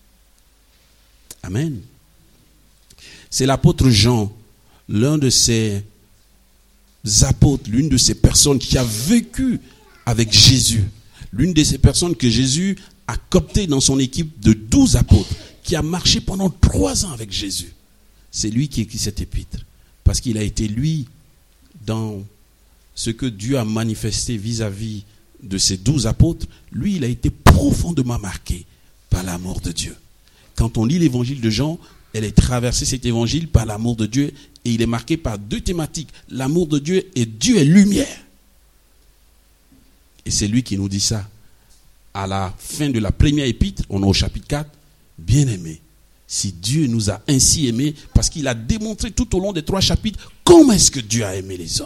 Amen. C'est l'apôtre Jean, l'un de ces apôtres, l'une de ces personnes qui a vécu avec Jésus, l'une de ces personnes que Jésus a coopté dans son équipe de douze apôtres, qui a marché pendant trois ans avec Jésus. C'est lui qui écrit cette épître, parce qu'il a été lui dans ce que Dieu a manifesté vis-à-vis de ces douze apôtres. Lui, il a été profondément marqué par l'amour de Dieu. Quand on lit l'évangile de Jean, elle est traversée, cet évangile, par l'amour de Dieu, et il est marqué par deux thématiques, l'amour de Dieu et Dieu est lumière. Et c'est lui qui nous dit ça. À la fin de la première épître, on est au chapitre quatre, bien-aimés, si Dieu nous a ainsi aimés, parce qu'il a démontré tout au long des trois chapitres, comment est-ce que Dieu a aimé les hommes.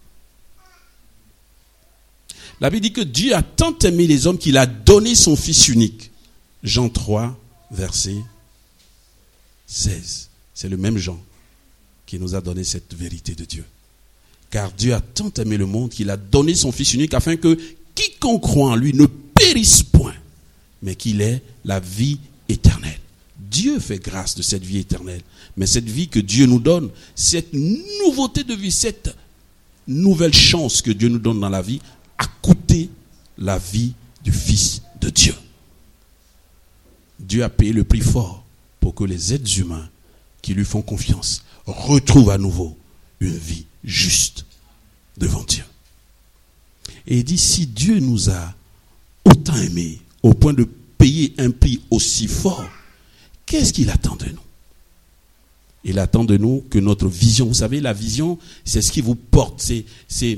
La Bible dit que Dieu a tant aimé les hommes qu'il a donné son Fils unique. Jean trois, verset seize. C'est le même Jean qui nous a donné cette vérité de Dieu. Car Dieu a tant aimé le monde qu'il a donné son Fils unique afin que quiconque croit en lui ne périsse point, mais qu'il ait la vie éternelle. Dieu fait grâce de cette vie éternelle. Mais cette vie que Dieu nous donne, cette nouveauté de vie, cette nouvelle chance que Dieu nous donne dans la vie, a coûté la vie du Fils de Dieu. Dieu a payé le prix fort pour que les êtres humains qui lui font confiance retrouvent à nouveau une vie juste devant Dieu. Et il dit, si Dieu nous a autant aimés au point de payer un prix aussi fort, qu'est-ce qu'il attend de nous? Il attend de nous que notre vision, vous savez, la vision, c'est ce qui vous porte, c'est, c'est,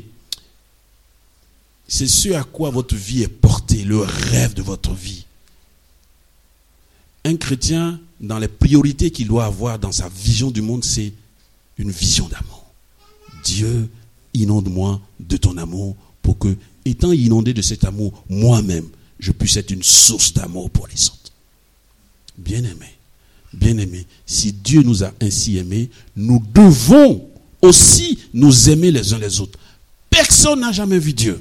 c'est ce à quoi votre vie est portée, le rêve de votre vie. Un chrétien, dans les priorités qu'il doit avoir dans sa vision du monde, c'est une vision d'amour. Dieu, inonde-moi de ton amour pour que, étant inondé de cet amour, moi-même, je puisse être une source d'amour pour les autres. Bien-aimés, bien-aimés, si Dieu nous a ainsi aimés, nous devons aussi nous aimer les uns les autres. Personne n'a jamais vu Dieu.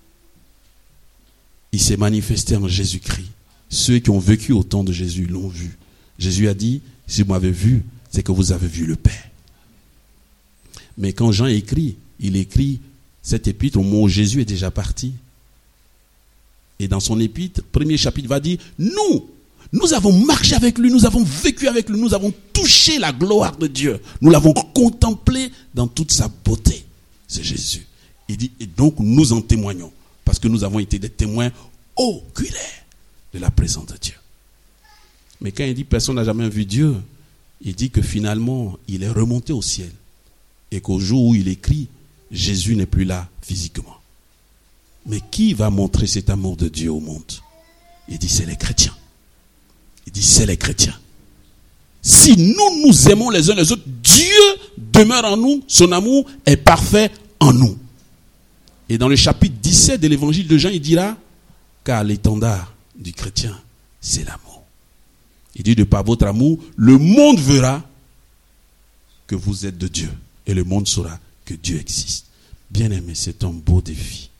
Il s'est manifesté en Jésus-Christ. Ceux qui ont vécu au temps de Jésus l'ont vu. Jésus a dit, si vous m'avez vu, c'est que vous avez vu le Père. Mais quand Jean écrit, il écrit cette épître au moment où Jésus est déjà parti. Et dans son épître, premier chapitre va dire, nous, nous avons marché avec lui, nous avons vécu avec lui, nous avons touché la gloire de Dieu. Nous l'avons contemplé dans toute sa beauté. C'est Jésus. Il dit, et donc nous en témoignons, parce que nous avons été des témoins oculaires de la présence de Dieu. Mais quand il dit personne n'a jamais vu Dieu, il dit que finalement, il est remonté au ciel. Et qu'au jour où il écrit, Jésus n'est plus là physiquement. Mais qui va montrer cet amour de Dieu au monde? Il dit c'est les chrétiens. Il dit c'est les chrétiens. Si nous nous aimons les uns les autres, Dieu demeure en nous, son amour est parfait en nous. Et dans le chapitre dix-sept de l'évangile de Jean, il dira, car l'étendard du chrétien, c'est l'amour. Il dit, de par votre amour, le monde verra que vous êtes de Dieu. Et le monde saura que Dieu existe. Bien-aimé, c'est un beau défi.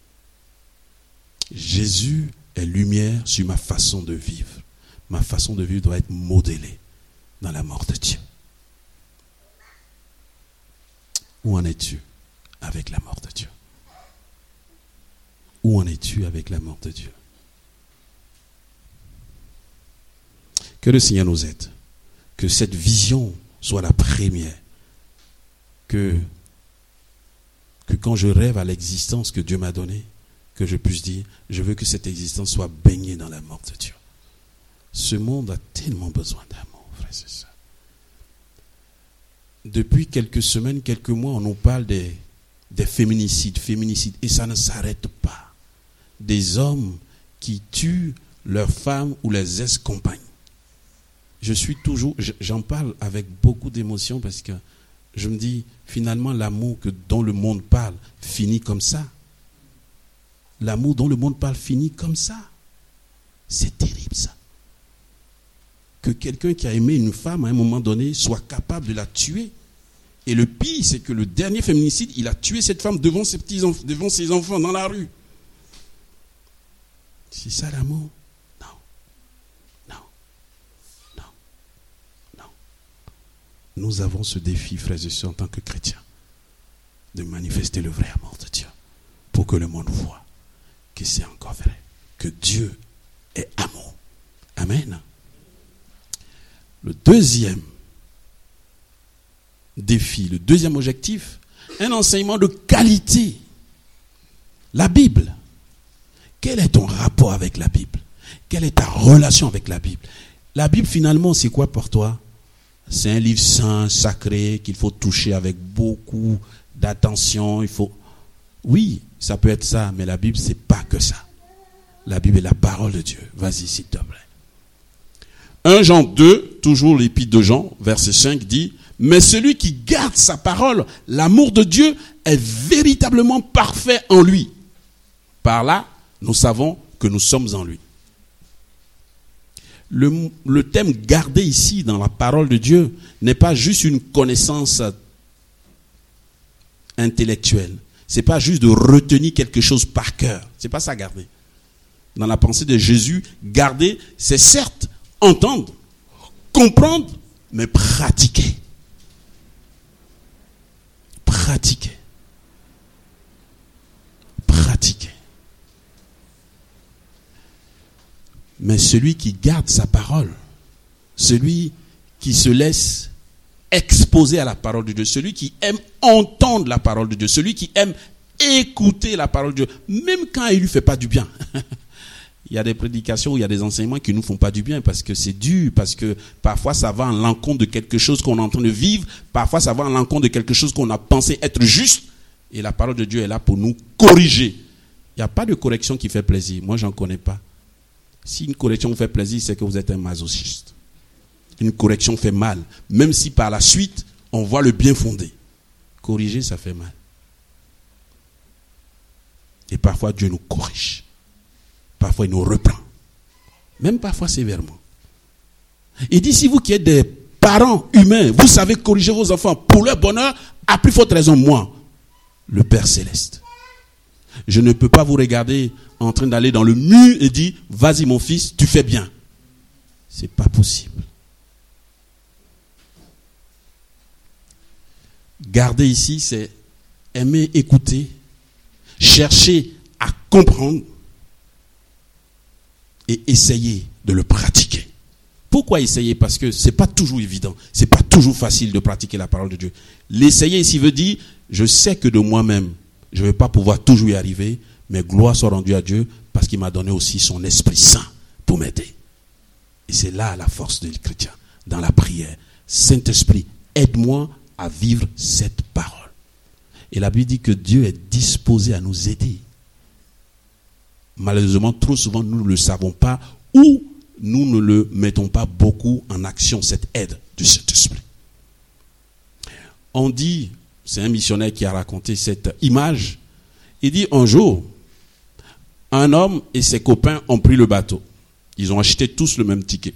Jésus est lumière sur ma façon de vivre. Ma façon de vivre doit être modélée dans la mort de Dieu. Où en es-tu avec la mort de Dieu? Où en es-tu avec la mort de Dieu? Que le Seigneur nous aide. Que cette vision soit la première. Que, que quand je rêve à l'existence que Dieu m'a donnée, que je puisse dire, je veux que cette existence soit baignée dans la mort de Dieu. Ce monde a tellement besoin d'amour, frères et sœurs. Depuis quelques semaines, quelques mois, on nous parle des, des féminicides, féminicides, et ça ne s'arrête pas. Des hommes qui tuent leurs femmes ou les ex-compagnes. Je suis toujours, j'en parle avec beaucoup d'émotion parce que je me dis, finalement, l'amour que, dont le monde parle finit comme ça. L'amour dont le monde parle finit comme ça. C'est terrible, ça. Que quelqu'un qui a aimé une femme, à un moment donné, soit capable de la tuer. Et le pire, c'est que le dernier féminicide, il a tué cette femme devant ses petits enfants, devant ses enfants, dans la rue. C'est ça l'amour? Non. Non. Non. Non. Nous avons ce défi, frères et sœurs, en tant que chrétiens, de manifester le vrai amour de Dieu, pour que le monde voit que c'est encore vrai, que Dieu est amour. Amen. Le deuxième défi, le deuxième objectif, un enseignement de qualité. La Bible. Quel est ton rapport avec la Bible? Quelle est ta relation avec la Bible? La Bible, finalement, c'est quoi pour toi? C'est un livre saint, sacré, qu'il faut toucher avec beaucoup d'attention. Il faut... Oui, ça peut être ça, mais la Bible, c'est pas que ça. La Bible est la parole de Dieu. Vas-y, s'il te plaît. un Jean deux, toujours l'épître de Jean, verset cinq, dit « Mais celui qui garde sa parole, l'amour de Dieu est véritablement parfait en lui. Par là, nous savons que nous sommes en lui. » Le, le thème gardé ici dans la parole de Dieu n'est pas juste une connaissance intellectuelle. C'est pas juste de retenir quelque chose par cœur. C'est pas ça garder. Dans la pensée de Jésus, garder, c'est certes entendre, comprendre, mais pratiquer. Pratiquer. Pratiquer. Mais celui qui garde sa parole, celui qui se laisse exposer à la parole de Dieu, celui qui aime entendre la parole de Dieu, celui qui aime écouter la parole de Dieu, même quand il ne lui fait pas du bien. Il y a des prédications, il y a des enseignements qui ne nous font pas du bien parce que c'est dur, parce que parfois ça va en l'encontre de quelque chose qu'on est en train de vivre, parfois ça va en l'encontre de quelque chose qu'on a pensé être juste, et la parole de Dieu est là pour nous corriger. Il n'y a pas de correction qui fait plaisir. Moi, j'en connais pas. Si une correction vous fait plaisir, c'est que vous êtes un masochiste. Une correction fait mal, même si par la suite, on voit le bien fondé. Corriger, ça fait mal. Et parfois, Dieu nous corrige. Parfois, il nous reprend. Même parfois, sévèrement. Il dit, si vous qui êtes des parents humains, vous savez corriger vos enfants pour leur bonheur, à plus forte raison, moi, le Père Céleste. Je ne peux pas vous regarder en train d'aller dans le mur et dire, vas-y mon fils, tu fais bien. C'est pas possible. Garder ici, c'est aimer écouter, chercher à comprendre et essayer de le pratiquer. Pourquoi essayer? Parce que c'est pas toujours évident, c'est pas toujours facile de pratiquer la parole de Dieu. L'essayer ici veut dire, je sais que de moi-même, je ne vais pas pouvoir toujours y arriver, mais gloire soit rendue à Dieu parce qu'il m'a donné aussi son Esprit Saint pour m'aider. Et c'est là la force du chrétien, dans la prière. Saint-Esprit, aide-moi à vivre cette parole. Et la Bible dit que Dieu est disposé à nous aider. Malheureusement, trop souvent, nous ne le savons pas ou nous ne le mettons pas beaucoup en action, cette aide du Saint-Esprit. On dit, c'est un missionnaire qui a raconté cette image, il dit un jour, un homme et ses copains ont pris le bateau. Ils ont acheté tous le même ticket.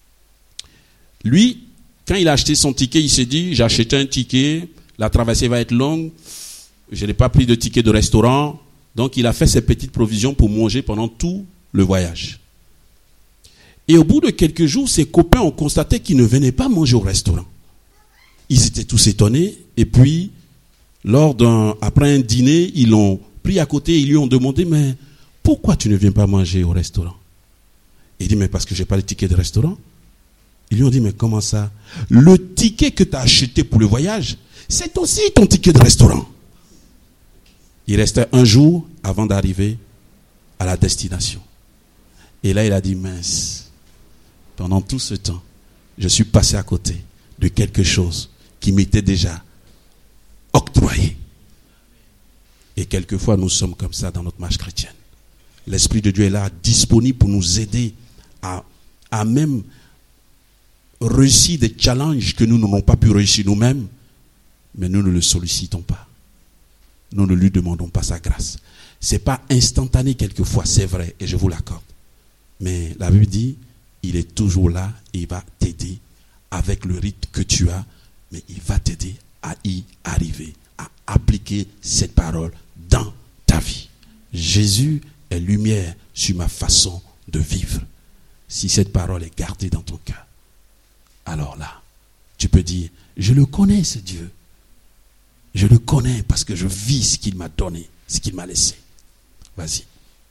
Lui, quand il a acheté son ticket, il s'est dit, j'ai acheté un ticket, la traversée va être longue, je n'ai pas pris de ticket de restaurant, donc il a fait ses petites provisions pour manger pendant tout le voyage. Et au bout de quelques jours, ses copains ont constaté qu'il ne venait pas manger au restaurant. Ils étaient tous étonnés, et puis, lors d'un, après un dîner, ils l'ont pris à côté, ils lui ont demandé, mais pourquoi tu ne viens pas manger au restaurant? Il dit, mais parce que je n'ai pas de ticket de restaurant. Ils lui ont dit, mais comment ça? Le ticket que tu as acheté pour le voyage, c'est aussi ton ticket de restaurant. Il restait un jour avant d'arriver à la destination. Et là, il a dit, mince, pendant tout ce temps, je suis passé à côté de quelque chose qui m'était déjà octroyé. Et quelquefois, nous sommes comme ça dans notre marche chrétienne. L'Esprit de Dieu est là, disponible pour nous aider à, à même réussir des challenges que nous n'avons pas pu réussir nous-mêmes, mais nous ne le sollicitons pas. Nous ne lui demandons pas sa grâce. Ce n'est pas instantané quelquefois, c'est vrai, et je vous l'accorde. Mais la Bible dit, il est toujours là et il va t'aider avec le rythme que tu as, mais il va t'aider à y arriver, à appliquer cette parole dans ta vie. Jésus est lumière sur ma façon de vivre. Si cette parole est gardée dans ton cœur, alors là, tu peux dire, je le connais ce Dieu. Je le connais parce que je vis ce qu'il m'a donné, ce qu'il m'a laissé. Vas-y.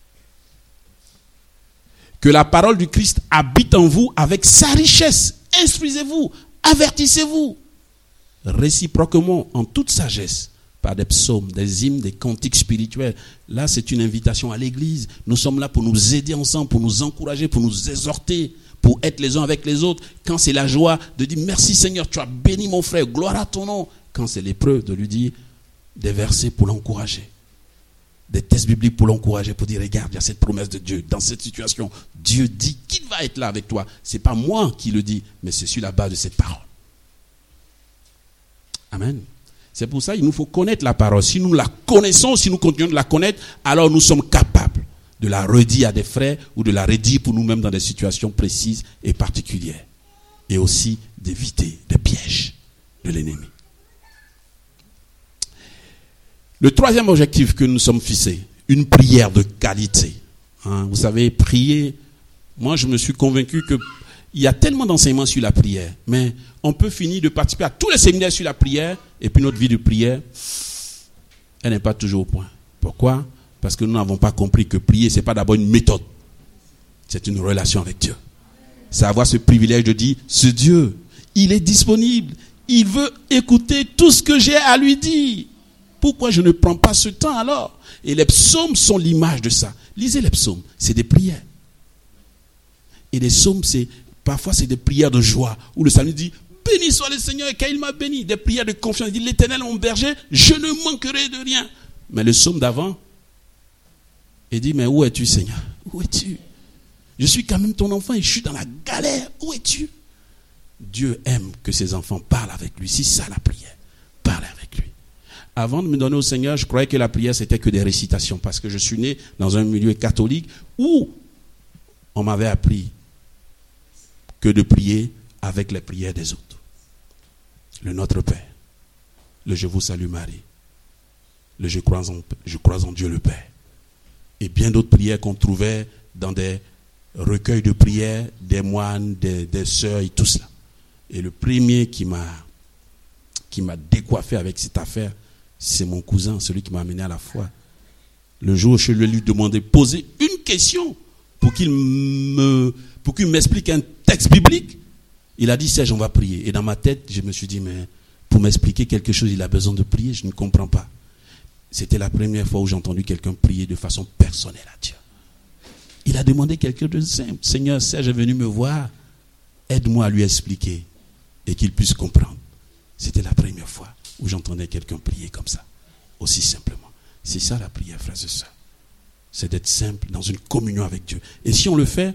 Que la parole du Christ habite en vous avec sa richesse. Instruisez-vous, avertissez-vous réciproquement en toute sagesse par des psaumes, des hymnes, des cantiques spirituels. Là, c'est une invitation à l'église. Nous sommes là pour nous aider ensemble, pour nous encourager, pour nous exhorter, pour être les uns avec les autres. Quand c'est la joie, de dire merci Seigneur, tu as béni mon frère, gloire à ton nom. Quand c'est l'épreuve, de lui dire des versets pour l'encourager. Des textes bibliques pour l'encourager, pour dire regarde, il y a cette promesse de Dieu. Dans cette situation, Dieu dit qu'il va être là avec toi. Ce n'est pas moi qui le dis, mais c'est sur la base de cette parole. Amen. C'est pour ça qu'il nous faut connaître la parole. Si nous la connaissons, si nous continuons de la connaître, alors nous sommes capables de la redire à des frères ou de la redire pour nous-mêmes dans des situations précises et particulières. Et aussi d'éviter des pièges de l'ennemi. Le troisième objectif que nous sommes fixés, une prière de qualité. Hein, vous savez, prier, moi je me suis convaincu qu'il y a tellement d'enseignements sur la prière, mais on peut finir de participer à tous les séminaires sur la prière, et puis notre vie de prière, elle n'est pas toujours au point. Pourquoi ? Parce que nous n'avons pas compris que prier, ce n'est pas d'abord une méthode, c'est une relation avec Dieu. C'est avoir ce privilège de dire, ce Dieu, il est disponible, il veut écouter tout ce que j'ai à lui dire. Pourquoi je ne prends pas ce temps alors ? Et les psaumes sont l'image de ça. Lisez les psaumes, c'est des prières. Et les psaumes, c'est, parfois c'est des prières de joie, où le psalmiste dit, béni soit le Seigneur, car il m'a béni. Des prières de confiance, il dit, l'Éternel mon berger, je ne manquerai de rien. Mais le psaume d'avant, il dit, mais où es-tu Seigneur ? Où es-tu ? Je suis quand même ton enfant et je suis dans la galère. Où es-tu ? Dieu aime que ses enfants parlent avec lui. C'est ça la prière. Parle avec lui. Avant de me donner au Seigneur, je croyais que la prière, c'était que des récitations. Parce que je suis né dans un milieu catholique où on m'avait appris que de prier avec les prières des autres. Le Notre Père, le Je vous salue Marie, le Je crois en, je crois en Dieu le Père. Et bien d'autres prières qu'on trouvait dans des recueils de prières des moines, des, des sœurs et tout cela. Et le premier qui m'a, qui m'a décoiffé avec cette affaire, c'est mon cousin, celui qui m'a amené à la foi. Le jour où je lui demandais de poser une question pour qu'il me, pour qu'il m'explique un texte biblique, il a dit, Serge, on va prier. Et dans ma tête, je me suis dit, mais pour m'expliquer quelque chose, il a besoin de prier, je ne comprends pas. C'était la première fois où j'ai entendu quelqu'un prier de façon personnelle à Dieu. Il a demandé quelque chose de simple. Seigneur, Serge est venu me voir, aide-moi à lui expliquer et qu'il puisse comprendre. C'était la première fois où j'entendais quelqu'un prier comme ça, aussi simplement. C'est ça la prière, frères et sœurs. C'est d'être simple, dans une communion avec Dieu. Et si on le fait,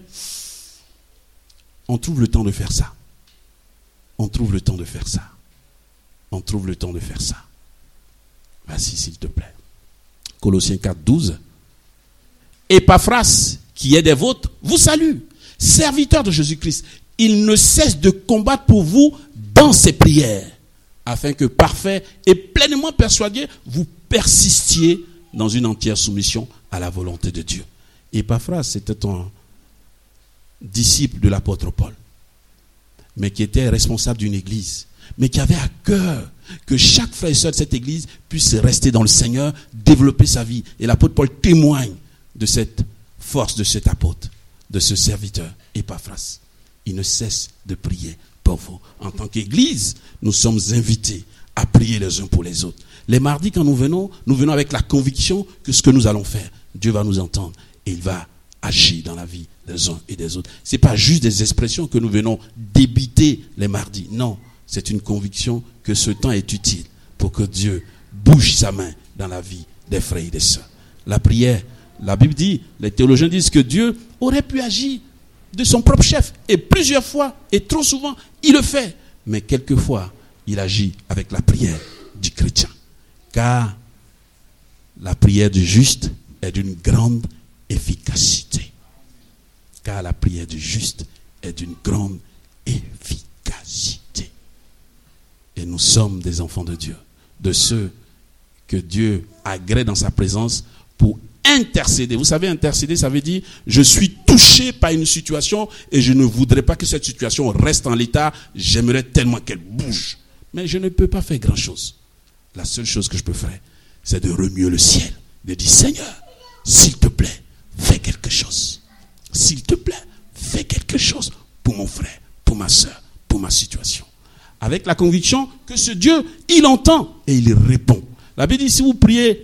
on trouve le temps de faire ça. On trouve le temps de faire ça. On trouve le temps de faire ça. Vas-y, s'il te plaît. Colossiens quatre, douze. Épaphras, qui est des vôtres, vous salue. Serviteur de Jésus-Christ, il ne cesse de combattre pour vous dans ses prières, afin que parfait et pleinement persuadé, vous persistiez dans une entière soumission à la volonté de Dieu. Épaphras, c'était un disciple de l'apôtre Paul, mais qui était responsable d'une église, mais qui avait à cœur que chaque frère et sœur de cette église puisse rester dans le Seigneur, développer sa vie. Et l'apôtre Paul témoigne de cette force de cet apôtre, de ce serviteur, Épaphras. Il ne cesse de prier pour vous. En tant qu'église, nous sommes invités à prier les uns pour les autres. Les mardis, quand nous venons, nous venons avec la conviction que ce que nous allons faire, Dieu va nous entendre et il va agir dans la vie des uns et des autres. Ce n'est pas juste des expressions que nous venons débiter les mardis. Non, c'est une conviction que ce temps est utile pour que Dieu bouge sa main dans la vie des frères et des sœurs. La prière, la Bible dit, les théologiens disent que Dieu aurait pu agir de son propre chef. Et plusieurs fois, et trop souvent, il le fait. Mais quelquefois, il agit avec la prière du chrétien. Car la prière du juste est d'une grande efficacité. Car la prière du juste est d'une grande efficacité. Et nous sommes des enfants de Dieu, de ceux que Dieu agrée dans sa présence pour intercéder. Vous savez, intercéder, ça veut dire je suis touché par une situation et je ne voudrais pas que cette situation reste en l'état. J'aimerais tellement qu'elle bouge. Mais je ne peux pas faire grand-chose. La seule chose que je peux faire, c'est de remuer le ciel, de dire Seigneur, s'il te plaît, fais quelque chose. S'il te plaît, fais quelque chose pour mon frère, pour ma soeur, pour ma situation. Avec la conviction que ce Dieu, il entend et il répond. La Bible dit, si vous priez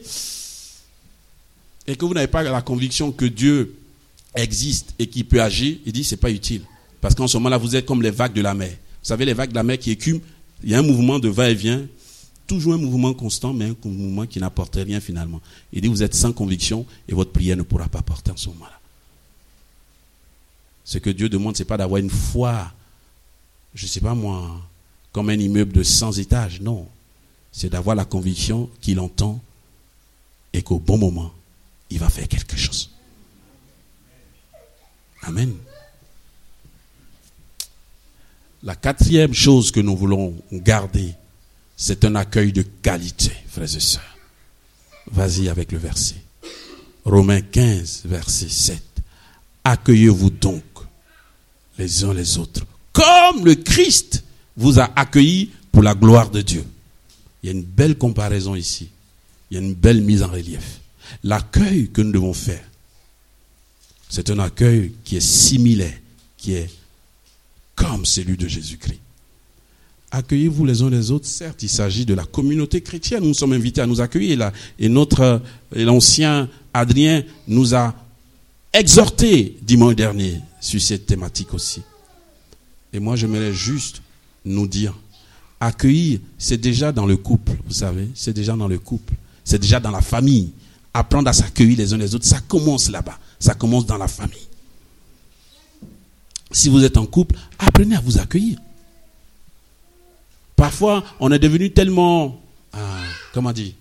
et que vous n'avez pas la conviction que Dieu existe et qu'il peut agir, il dit, c'est pas utile. Parce qu'en ce moment-là, vous êtes comme les vagues de la mer. Vous savez, les vagues de la mer qui écument, il y a un mouvement de va-et-vient, toujours un mouvement constant, mais un mouvement qui n'apporte rien finalement. Il dit, vous êtes sans conviction et votre prière ne pourra pas porter en ce moment-là. Ce que Dieu demande, ce n'est pas d'avoir une foi, je ne sais pas moi, comme un immeuble de cent étages. Non. C'est d'avoir la conviction qu'il entend et qu'au bon moment, il va faire quelque chose. Amen. La quatrième chose que nous voulons garder, c'est un accueil de qualité, frères et sœurs. Vas-y avec le verset. Romains quinze, verset sept. Accueillez-vous donc les uns les autres, comme le Christ vous a accueillis pour la gloire de Dieu. Il y a une belle comparaison ici. Il y a une belle mise en relief. L'accueil que nous devons faire, c'est un accueil qui est similaire, qui est comme celui de Jésus-Christ. Accueillez-vous les uns les autres. Certes, il s'agit de la communauté chrétienne. Nous sommes invités à nous accueillir. Et notre, et l'ancien Adrien nous a exhortés dimanche dernier sur cette thématique aussi. Et moi, j'aimerais juste nous dire, accueillir, c'est déjà dans le couple, vous savez, c'est déjà dans le couple, c'est déjà dans la famille. Apprendre à s'accueillir les uns les autres, ça commence là-bas, ça commence dans la famille. Si vous êtes en couple, apprenez à vous accueillir. Parfois, on est devenu tellement, ah, comment dire,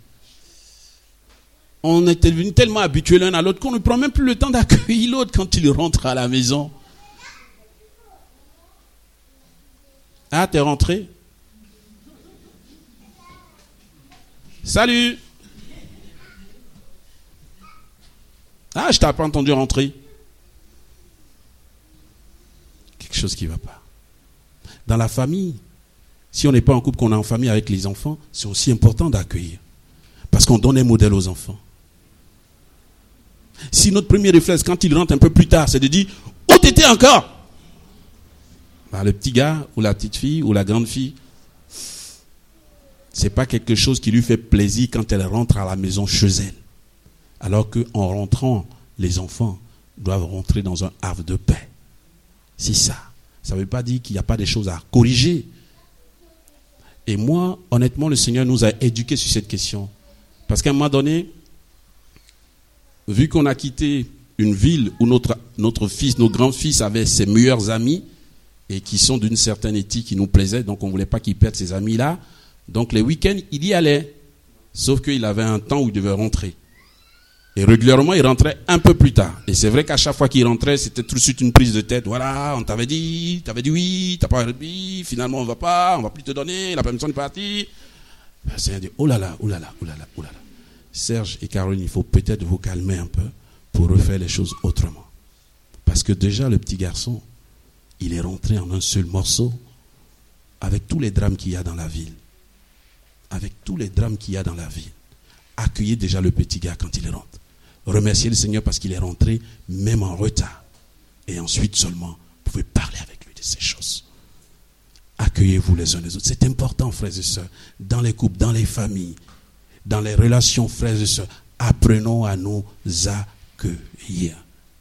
on est devenu tellement habitué l'un à l'autre qu'on ne prend même plus le temps d'accueillir l'autre quand il rentre à la maison. Ah, t'es rentré? Salut! Ah, je t'ai pas entendu rentrer. Quelque chose qui ne va pas. Dans la famille, si on n'est pas en couple, qu'on est en famille avec les enfants, c'est aussi important d'accueillir. Parce qu'on donne un modèle aux enfants. Si notre premier réflexe, quand il rentre un peu plus tard, c'est de dire « Où t'étais encore ?» bah, le petit gars, ou la petite fille, ou la grande fille, c'est pas quelque chose qui lui fait plaisir quand elle rentre à la maison chez elle. Alors qu'en rentrant, les enfants doivent rentrer dans un havre de paix. C'est ça. Ça ne veut pas dire qu'il n'y a pas des choses à corriger. Et moi, honnêtement, le Seigneur nous a éduqués sur cette question. Parce qu'à un moment donné, vu qu'on a quitté une ville où notre, notre fils, nos grands-fils avaient ses meilleurs amis, et qui sont d'une certaine éthique qui nous plaisait, donc on ne voulait pas qu'il perde ses amis-là. Donc les week-ends, il y allait. Sauf qu'il avait un temps où il devait rentrer. Et régulièrement, il rentrait un peu plus tard. Et c'est vrai qu'à chaque fois qu'il rentrait, c'était tout de suite une prise de tête. Voilà, on t'avait dit, t'avais dit oui, t'as pas dit, finalement on va pas, on va plus te donner, la permission est partie. Le Seigneur dit, oh là là, oh là là, oh là là, oh là là. Serge et Caroline, il faut peut-être vous calmer un peu pour refaire les choses autrement. Parce que déjà, le petit garçon, il est rentré en un seul morceau avec tous les drames qu'il y a dans la ville. Avec tous les drames qu'il y a dans la ville. Accueillez déjà le petit gars quand il rentre. Remerciez le Seigneur parce qu'il est rentré même en retard. Et ensuite seulement, vous pouvez parler avec lui de ces choses. Accueillez-vous les uns les autres. C'est important, frères et sœurs. Dans les couples, dans les familles, dans les relations, frères et sœurs, apprenons à nous accueillir.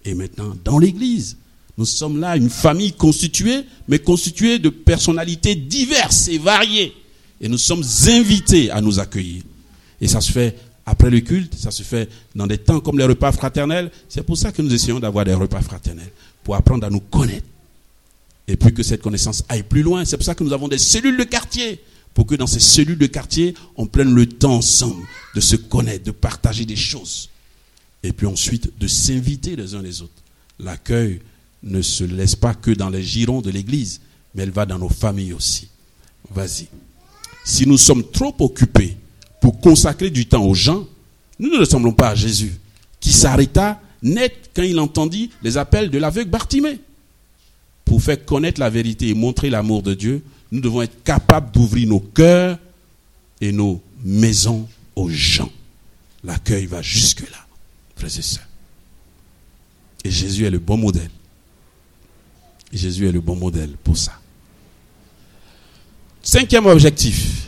Et maintenant, dans l'église, nous sommes là, une famille constituée, mais constituée de personnalités diverses et variées. Et nous sommes invités à nous accueillir. Et ça se fait après le culte, ça se fait dans des temps comme les repas fraternels. C'est pour ça que nous essayons d'avoir des repas fraternels, pour apprendre à nous connaître. Et puis que cette connaissance aille plus loin. C'est pour ça que nous avons des cellules de quartier, pour que dans ces cellules de quartier, on prenne le temps ensemble de se connaître, de partager des choses. Et puis ensuite, de s'inviter les uns les autres. L'accueil ne se laisse pas que dans les girons de l'église, mais elle va dans nos familles aussi. Vas-y. Si nous sommes trop occupés pour consacrer du temps aux gens, nous ne ressemblons pas à Jésus, qui s'arrêta net quand il entendit les appels de l'aveugle Bartimée. Pour faire connaître la vérité et montrer l'amour de Dieu, nous devons être capables d'ouvrir nos cœurs et nos maisons aux gens. L'accueil va jusque-là, frères et sœurs. Et Jésus est le bon modèle. Jésus est le bon modèle pour ça. Cinquième objectif.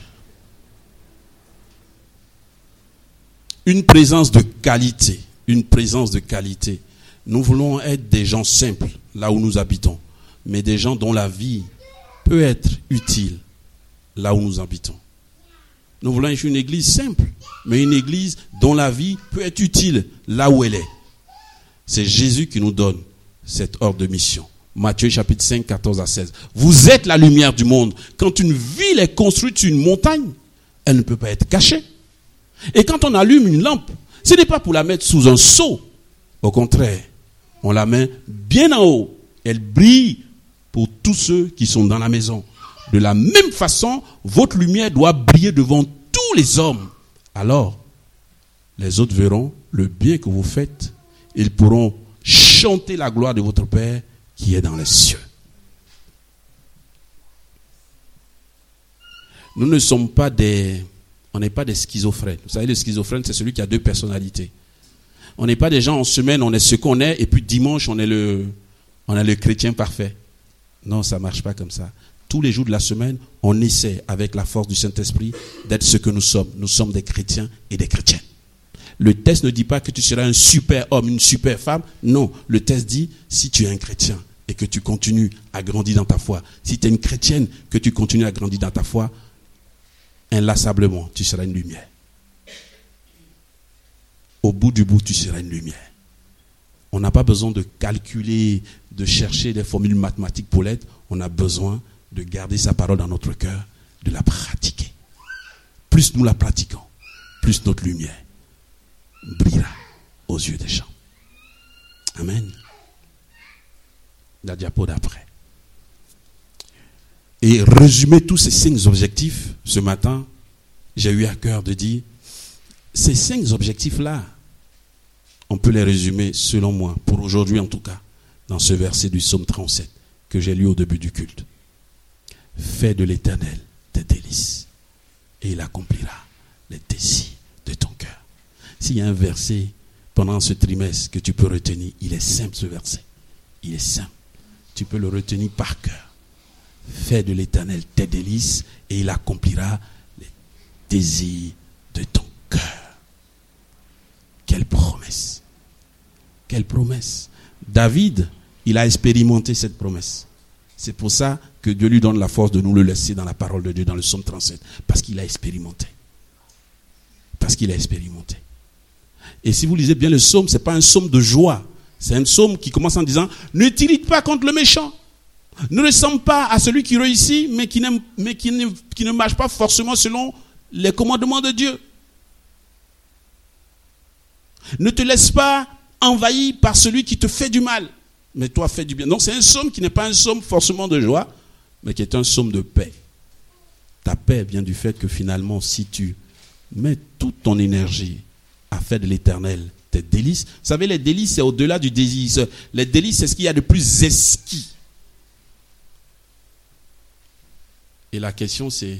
Une présence de qualité. Une présence de qualité. Nous voulons être des gens simples, là où nous habitons, mais des gens dont la vie peut être utile, là où nous habitons. Nous voulons être une église simple, mais une église dont la vie peut être utile, là où elle est. C'est Jésus qui nous donne cet ordre de mission. Matthieu chapitre cinq, quatorze à seize. Vous êtes la lumière du monde. Quand une ville est construite sur une montagne, elle ne peut pas être cachée. Et quand on allume une lampe, ce n'est pas pour la mettre sous un seau. Au contraire, on la met bien en haut. Elle brille pour tous ceux qui sont dans la maison. De la même façon, votre lumière doit briller devant tous les hommes. Alors, les autres verront le bien que vous faites. Ils pourront chanter la gloire de votre Père qui est dans les cieux. Nous ne sommes pas des... On n'est pas des schizophrènes. Vous savez, le schizophrène, c'est celui qui a deux personnalités. On n'est pas des gens en semaine, on est ce qu'on est, et puis dimanche, on est le, on est le chrétien parfait. Non, ça ne marche pas comme ça. Tous les jours de la semaine, on essaie, avec la force du Saint-Esprit, d'être ce que nous sommes. Nous sommes des chrétiens et des chrétiennes. Le test ne dit pas que tu seras un super homme, une super femme. Non, le test dit, si tu es un chrétien et que tu continues à grandir dans ta foi, si tu es une chrétienne, que tu continues à grandir dans ta foi, inlassablement, tu seras une lumière. Au bout du bout, tu seras une lumière. On n'a pas besoin de calculer, de chercher des formules mathématiques pour l'être. On a besoin de garder sa parole dans notre cœur, de la pratiquer. Plus nous la pratiquons, plus notre lumière brillera aux yeux des gens. Amen. La diapo d'après. Et résumer tous ces cinq objectifs, ce matin, j'ai eu à cœur de dire, ces cinq objectifs-là, on peut les résumer, selon moi, pour aujourd'hui en tout cas, dans ce verset du psaume trente-sept que j'ai lu au début du culte. Fais de l'Éternel tes délices, et il accomplira les désirs de ton cœur. S'il y a un verset pendant ce trimestre que tu peux retenir, il est simple ce verset. Il est simple. Tu peux le retenir par cœur. Fais de l'Éternel tes délices et il accomplira les désirs de ton cœur. Quelle promesse. Quelle promesse. David, il a expérimenté cette promesse. C'est pour ça que Dieu lui donne la force de nous le laisser dans la parole de Dieu, dans le psaume trente-sept. Parce qu'il a expérimenté. Parce qu'il a expérimenté. Et si vous lisez bien le psaume, ce n'est pas un psaume de joie. C'est un psaume qui commence en disant « Ne t'irrite pas contre le méchant. Ne ressemble pas à celui qui réussit, mais, qui, n'aime, mais qui, ne, qui ne marche pas forcément selon les commandements de Dieu. Ne te laisse pas envahi par celui qui te fait du mal, mais toi fais du bien. » Donc c'est un psaume qui n'est pas un psaume forcément de joie, mais qui est un psaume de paix. Ta paix vient du fait que finalement, si tu mets toute ton énergie à faire de l'Éternel tes délices, vous savez, les délices, c'est au-delà du désir. Les délices, c'est ce qu'il y a de plus exquis. Et la question, c'est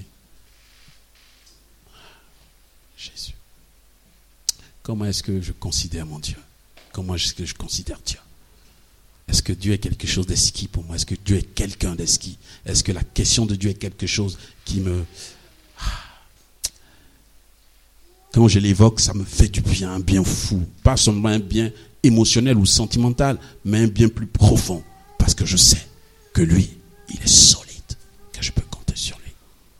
Jésus. Comment est-ce que je considère mon Dieu? Comment est-ce que je considère Dieu? Est-ce que Dieu est quelque chose d'exquis pour moi? Est-ce que Dieu est quelqu'un d'exquis? Est-ce que la question de Dieu est quelque chose qui me... Quand je l'évoque, ça me fait du bien, un bien fou. Pas seulement un bien émotionnel ou sentimental, mais un bien plus profond. Parce que je sais que lui, il est solide, que je peux compter sur lui.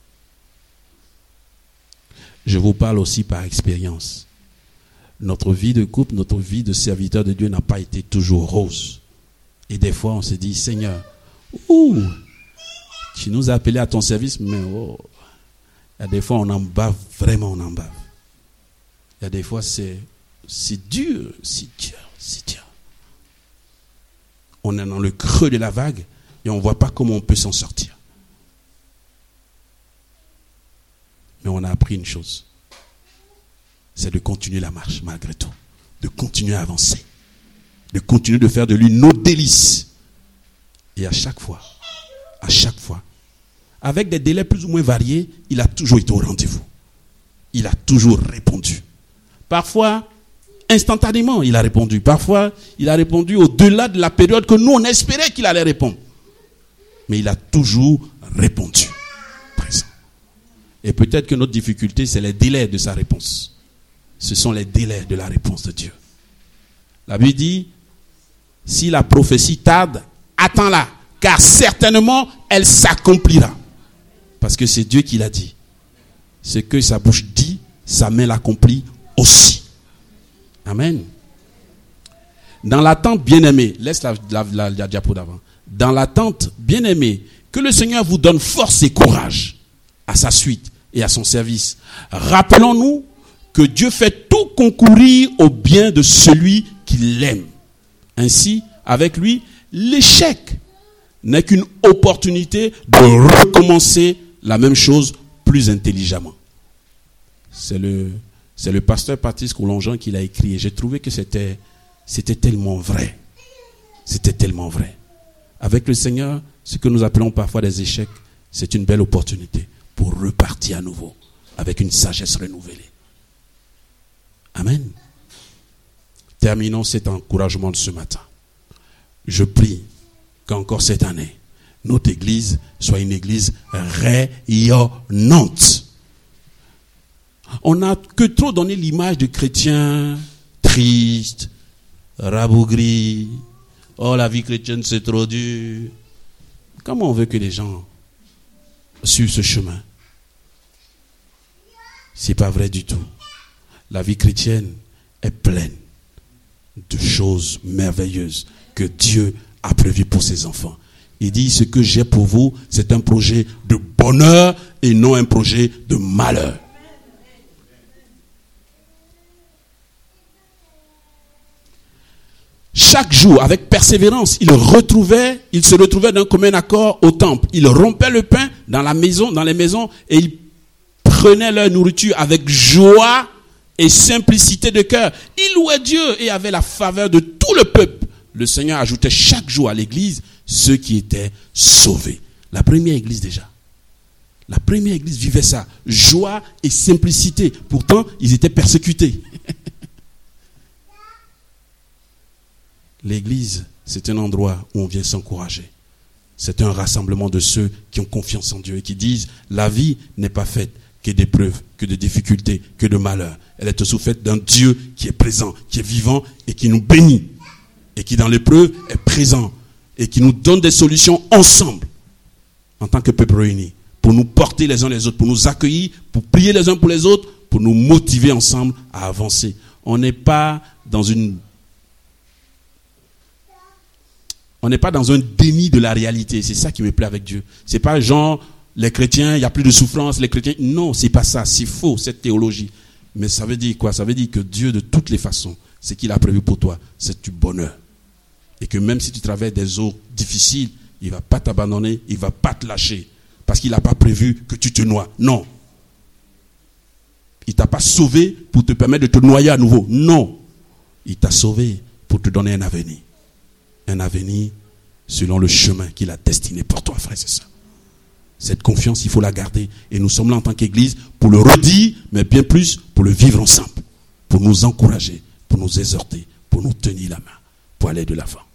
Je vous parle aussi par expérience. Notre vie de couple, notre vie de serviteur de Dieu n'a pas été toujours rose. Et des fois, on se dit, Seigneur, ouh, tu nous as appelés à ton service, mais oh, il y a des fois, on en bave, vraiment, on en bave. Il y a des fois, c'est, c'est dur, c'est dur, c'est dur. On est dans le creux de la vague et on ne voit pas comment on peut s'en sortir. Mais on a appris une chose. C'est de continuer la marche malgré tout. De continuer à avancer. De continuer de faire de lui nos délices. Et à chaque fois, à chaque fois, avec des délais plus ou moins variés, il a toujours été au rendez-vous. Il a toujours répondu. Parfois, instantanément, il a répondu. Parfois, il a répondu au-delà de la période que nous, on espérait qu'il allait répondre. Mais il a toujours répondu. Présent. Et peut-être que notre difficulté, c'est les délais de sa réponse. Ce sont les délais de la réponse de Dieu. La Bible dit, si la prophétie tarde, attends-la, car certainement, elle s'accomplira. Parce que c'est Dieu qui l'a dit. Ce que sa bouche dit, sa main l'accomplit aussi. Amen. Dans l'attente, bien-aimé, laisse la, la, la, la diapo d'avant. Dans l'attente, bien-aimé, que le Seigneur vous donne force et courage à sa suite et à son service. Rappelons-nous que Dieu fait tout concourir au bien de celui qui l'aime. Ainsi, avec lui, l'échec n'est qu'une opportunité de recommencer la même chose plus intelligemment. C'est le, c'est le pasteur Patrice Coulongeant qui l'a écrit et j'ai trouvé que c'était, c'était tellement vrai. C'était tellement vrai. Avec le Seigneur, ce que nous appelons parfois des échecs, c'est une belle opportunité pour repartir à nouveau avec une sagesse renouvelée. Amen. Terminons cet encouragement de ce matin. Je prie qu'encore cette année, notre église soit une église rayonnante. On n'a que trop donné l'image de chrétiens tristes, rabougris. Oh, la vie chrétienne, c'est trop dur. Comment on veut que les gens suivent ce chemin? C'est pas vrai du tout. La vie chrétienne est pleine de choses merveilleuses que Dieu a prévues pour ses enfants. Il dit, ce que j'ai pour vous, c'est un projet de bonheur et non un projet de malheur. Chaque jour, avec persévérance, il retrouvait, il se retrouvait d'un commun accord au temple. Il rompait le pain dans la maison, dans les maisons, et il prenait leur nourriture avec joie et simplicité de cœur. Il louait Dieu et avait la faveur de tout le peuple. Le Seigneur ajoutait chaque jour à l'église ceux qui étaient sauvés. La première église déjà. La première église vivait ça. Joie et simplicité. Pourtant, ils étaient persécutés. L'église, c'est un endroit où on vient s'encourager. C'est un rassemblement de ceux qui ont confiance en Dieu et qui disent, la vie n'est pas faite que d'épreuves, que de difficultés, que de malheurs. Elle est aussi faite d'un Dieu qui est présent, qui est vivant et qui nous bénit. Et qui dans l'épreuve est présent et qui nous donne des solutions ensemble, en tant que peuple réuni, pour nous porter les uns les autres, pour nous accueillir, pour prier les uns pour les autres, pour nous motiver ensemble à avancer. On n'est pas dans une... On n'est pas dans un déni de la réalité. C'est ça qui me plaît avec Dieu. C'est pas genre, les chrétiens, il n'y a plus de souffrance, les chrétiens... Non, c'est pas ça. C'est faux, cette théologie. Mais ça veut dire quoi? Ça veut dire que Dieu, de toutes les façons, ce qu'il a prévu pour toi, c'est du bonheur. Et que même si tu traverses des eaux difficiles, il ne va pas t'abandonner, il ne va pas te lâcher. Parce qu'il n'a pas prévu que tu te noies. Non. Il ne t'a pas sauvé pour te permettre de te noyer à nouveau. Non. Il t'a sauvé pour te donner un avenir. Un avenir selon le chemin qu'il a destiné pour toi, frère, c'est ça. Cette confiance, il faut la garder. Et nous sommes là en tant qu'église pour le redire, mais bien plus pour le vivre ensemble. Pour nous encourager, pour nous exhorter, pour nous tenir la main, pour aller de l'avant.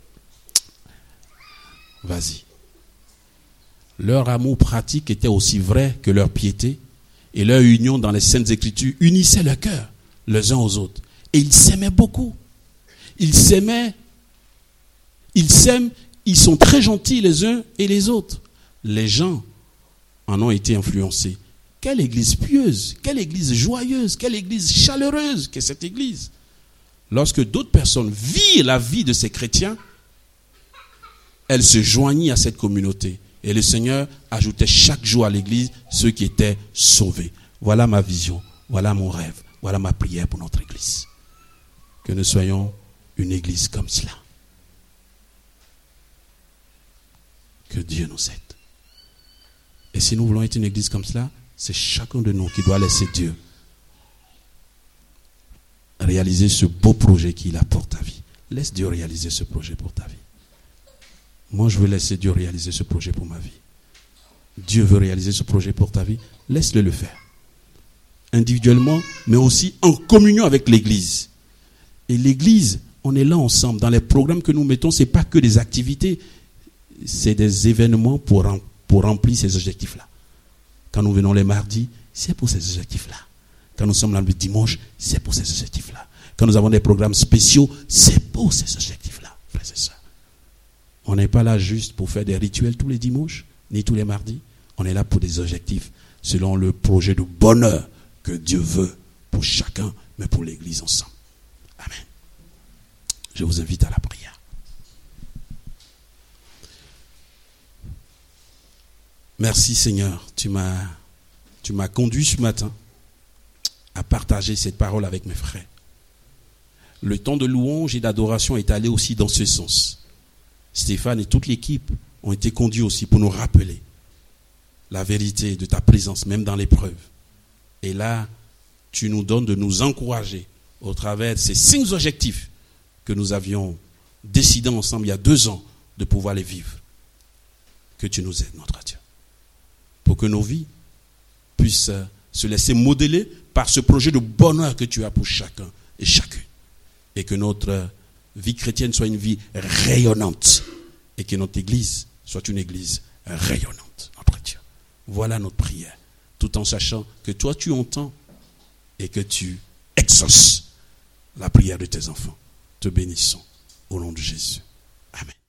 Vas-y. Leur amour pratique était aussi vrai que leur piété, et leur union dans les Saintes Écritures unissait leurs cœurs les uns aux autres. Et ils s'aimaient beaucoup. Ils s'aimaient, ils s'aiment, ils sont très gentils les uns et les autres. Les gens en ont été influencés. Quelle église pieuse, quelle église joyeuse, quelle église chaleureuse qu'est cette église. Lorsque d'autres personnes vivent la vie de ces chrétiens, elles se joignent à cette communauté. Et le Seigneur ajoutait chaque jour à l'église ceux qui étaient sauvés. Voilà ma vision, voilà mon rêve, voilà ma prière pour notre église. Que nous soyons une église comme cela. Que Dieu nous aide. Et si nous voulons être une église comme cela, c'est chacun de nous qui doit laisser Dieu réaliser ce beau projet qu'il a pour ta vie. Laisse Dieu réaliser ce projet pour ta vie. Moi, je veux laisser Dieu réaliser ce projet pour ma vie. Dieu veut réaliser ce projet pour ta vie. Laisse-le le faire. Individuellement, mais aussi en communion avec l'église. Et l'église, on est là ensemble. Dans les programmes que nous mettons, ce n'est pas que des activités. C'est des événements pour, pour remplir ces objectifs-là. Quand nous venons les mardis, c'est pour ces objectifs-là. Quand nous sommes là le dimanche, c'est pour ces objectifs-là. Quand nous avons des programmes spéciaux, c'est pour ces objectifs-là, frères et sœurs. On n'est pas là juste pour faire des rituels tous les dimanches, ni tous les mardis. On est là pour des objectifs selon le projet de bonheur que Dieu veut pour chacun, mais pour l'Église ensemble. Amen. Je vous invite à la prière. Merci Seigneur, tu m'as, tu m'as conduit ce matin à partager cette parole avec mes frères. Le temps de louange et d'adoration est allé aussi dans ce sens. Stéphane et toute l'équipe ont été conduits aussi pour nous rappeler la vérité de ta présence, même dans l'épreuve. Et là, tu nous donnes de nous encourager au travers de ces cinq objectifs que nous avions décidé ensemble il y a deux ans de pouvoir les vivre. Que tu nous aides, notre Dieu, pour que nos vies puissent se laisser modeler par ce projet de bonheur que tu as pour chacun et chacune. Et que notre vie chrétienne soit une vie rayonnante. Et que notre église soit une église rayonnante, notre Dieu. Voilà notre prière. Tout en sachant que toi tu entends et que tu exauces la prière de tes enfants. Te bénissons au nom de Jésus. Amen.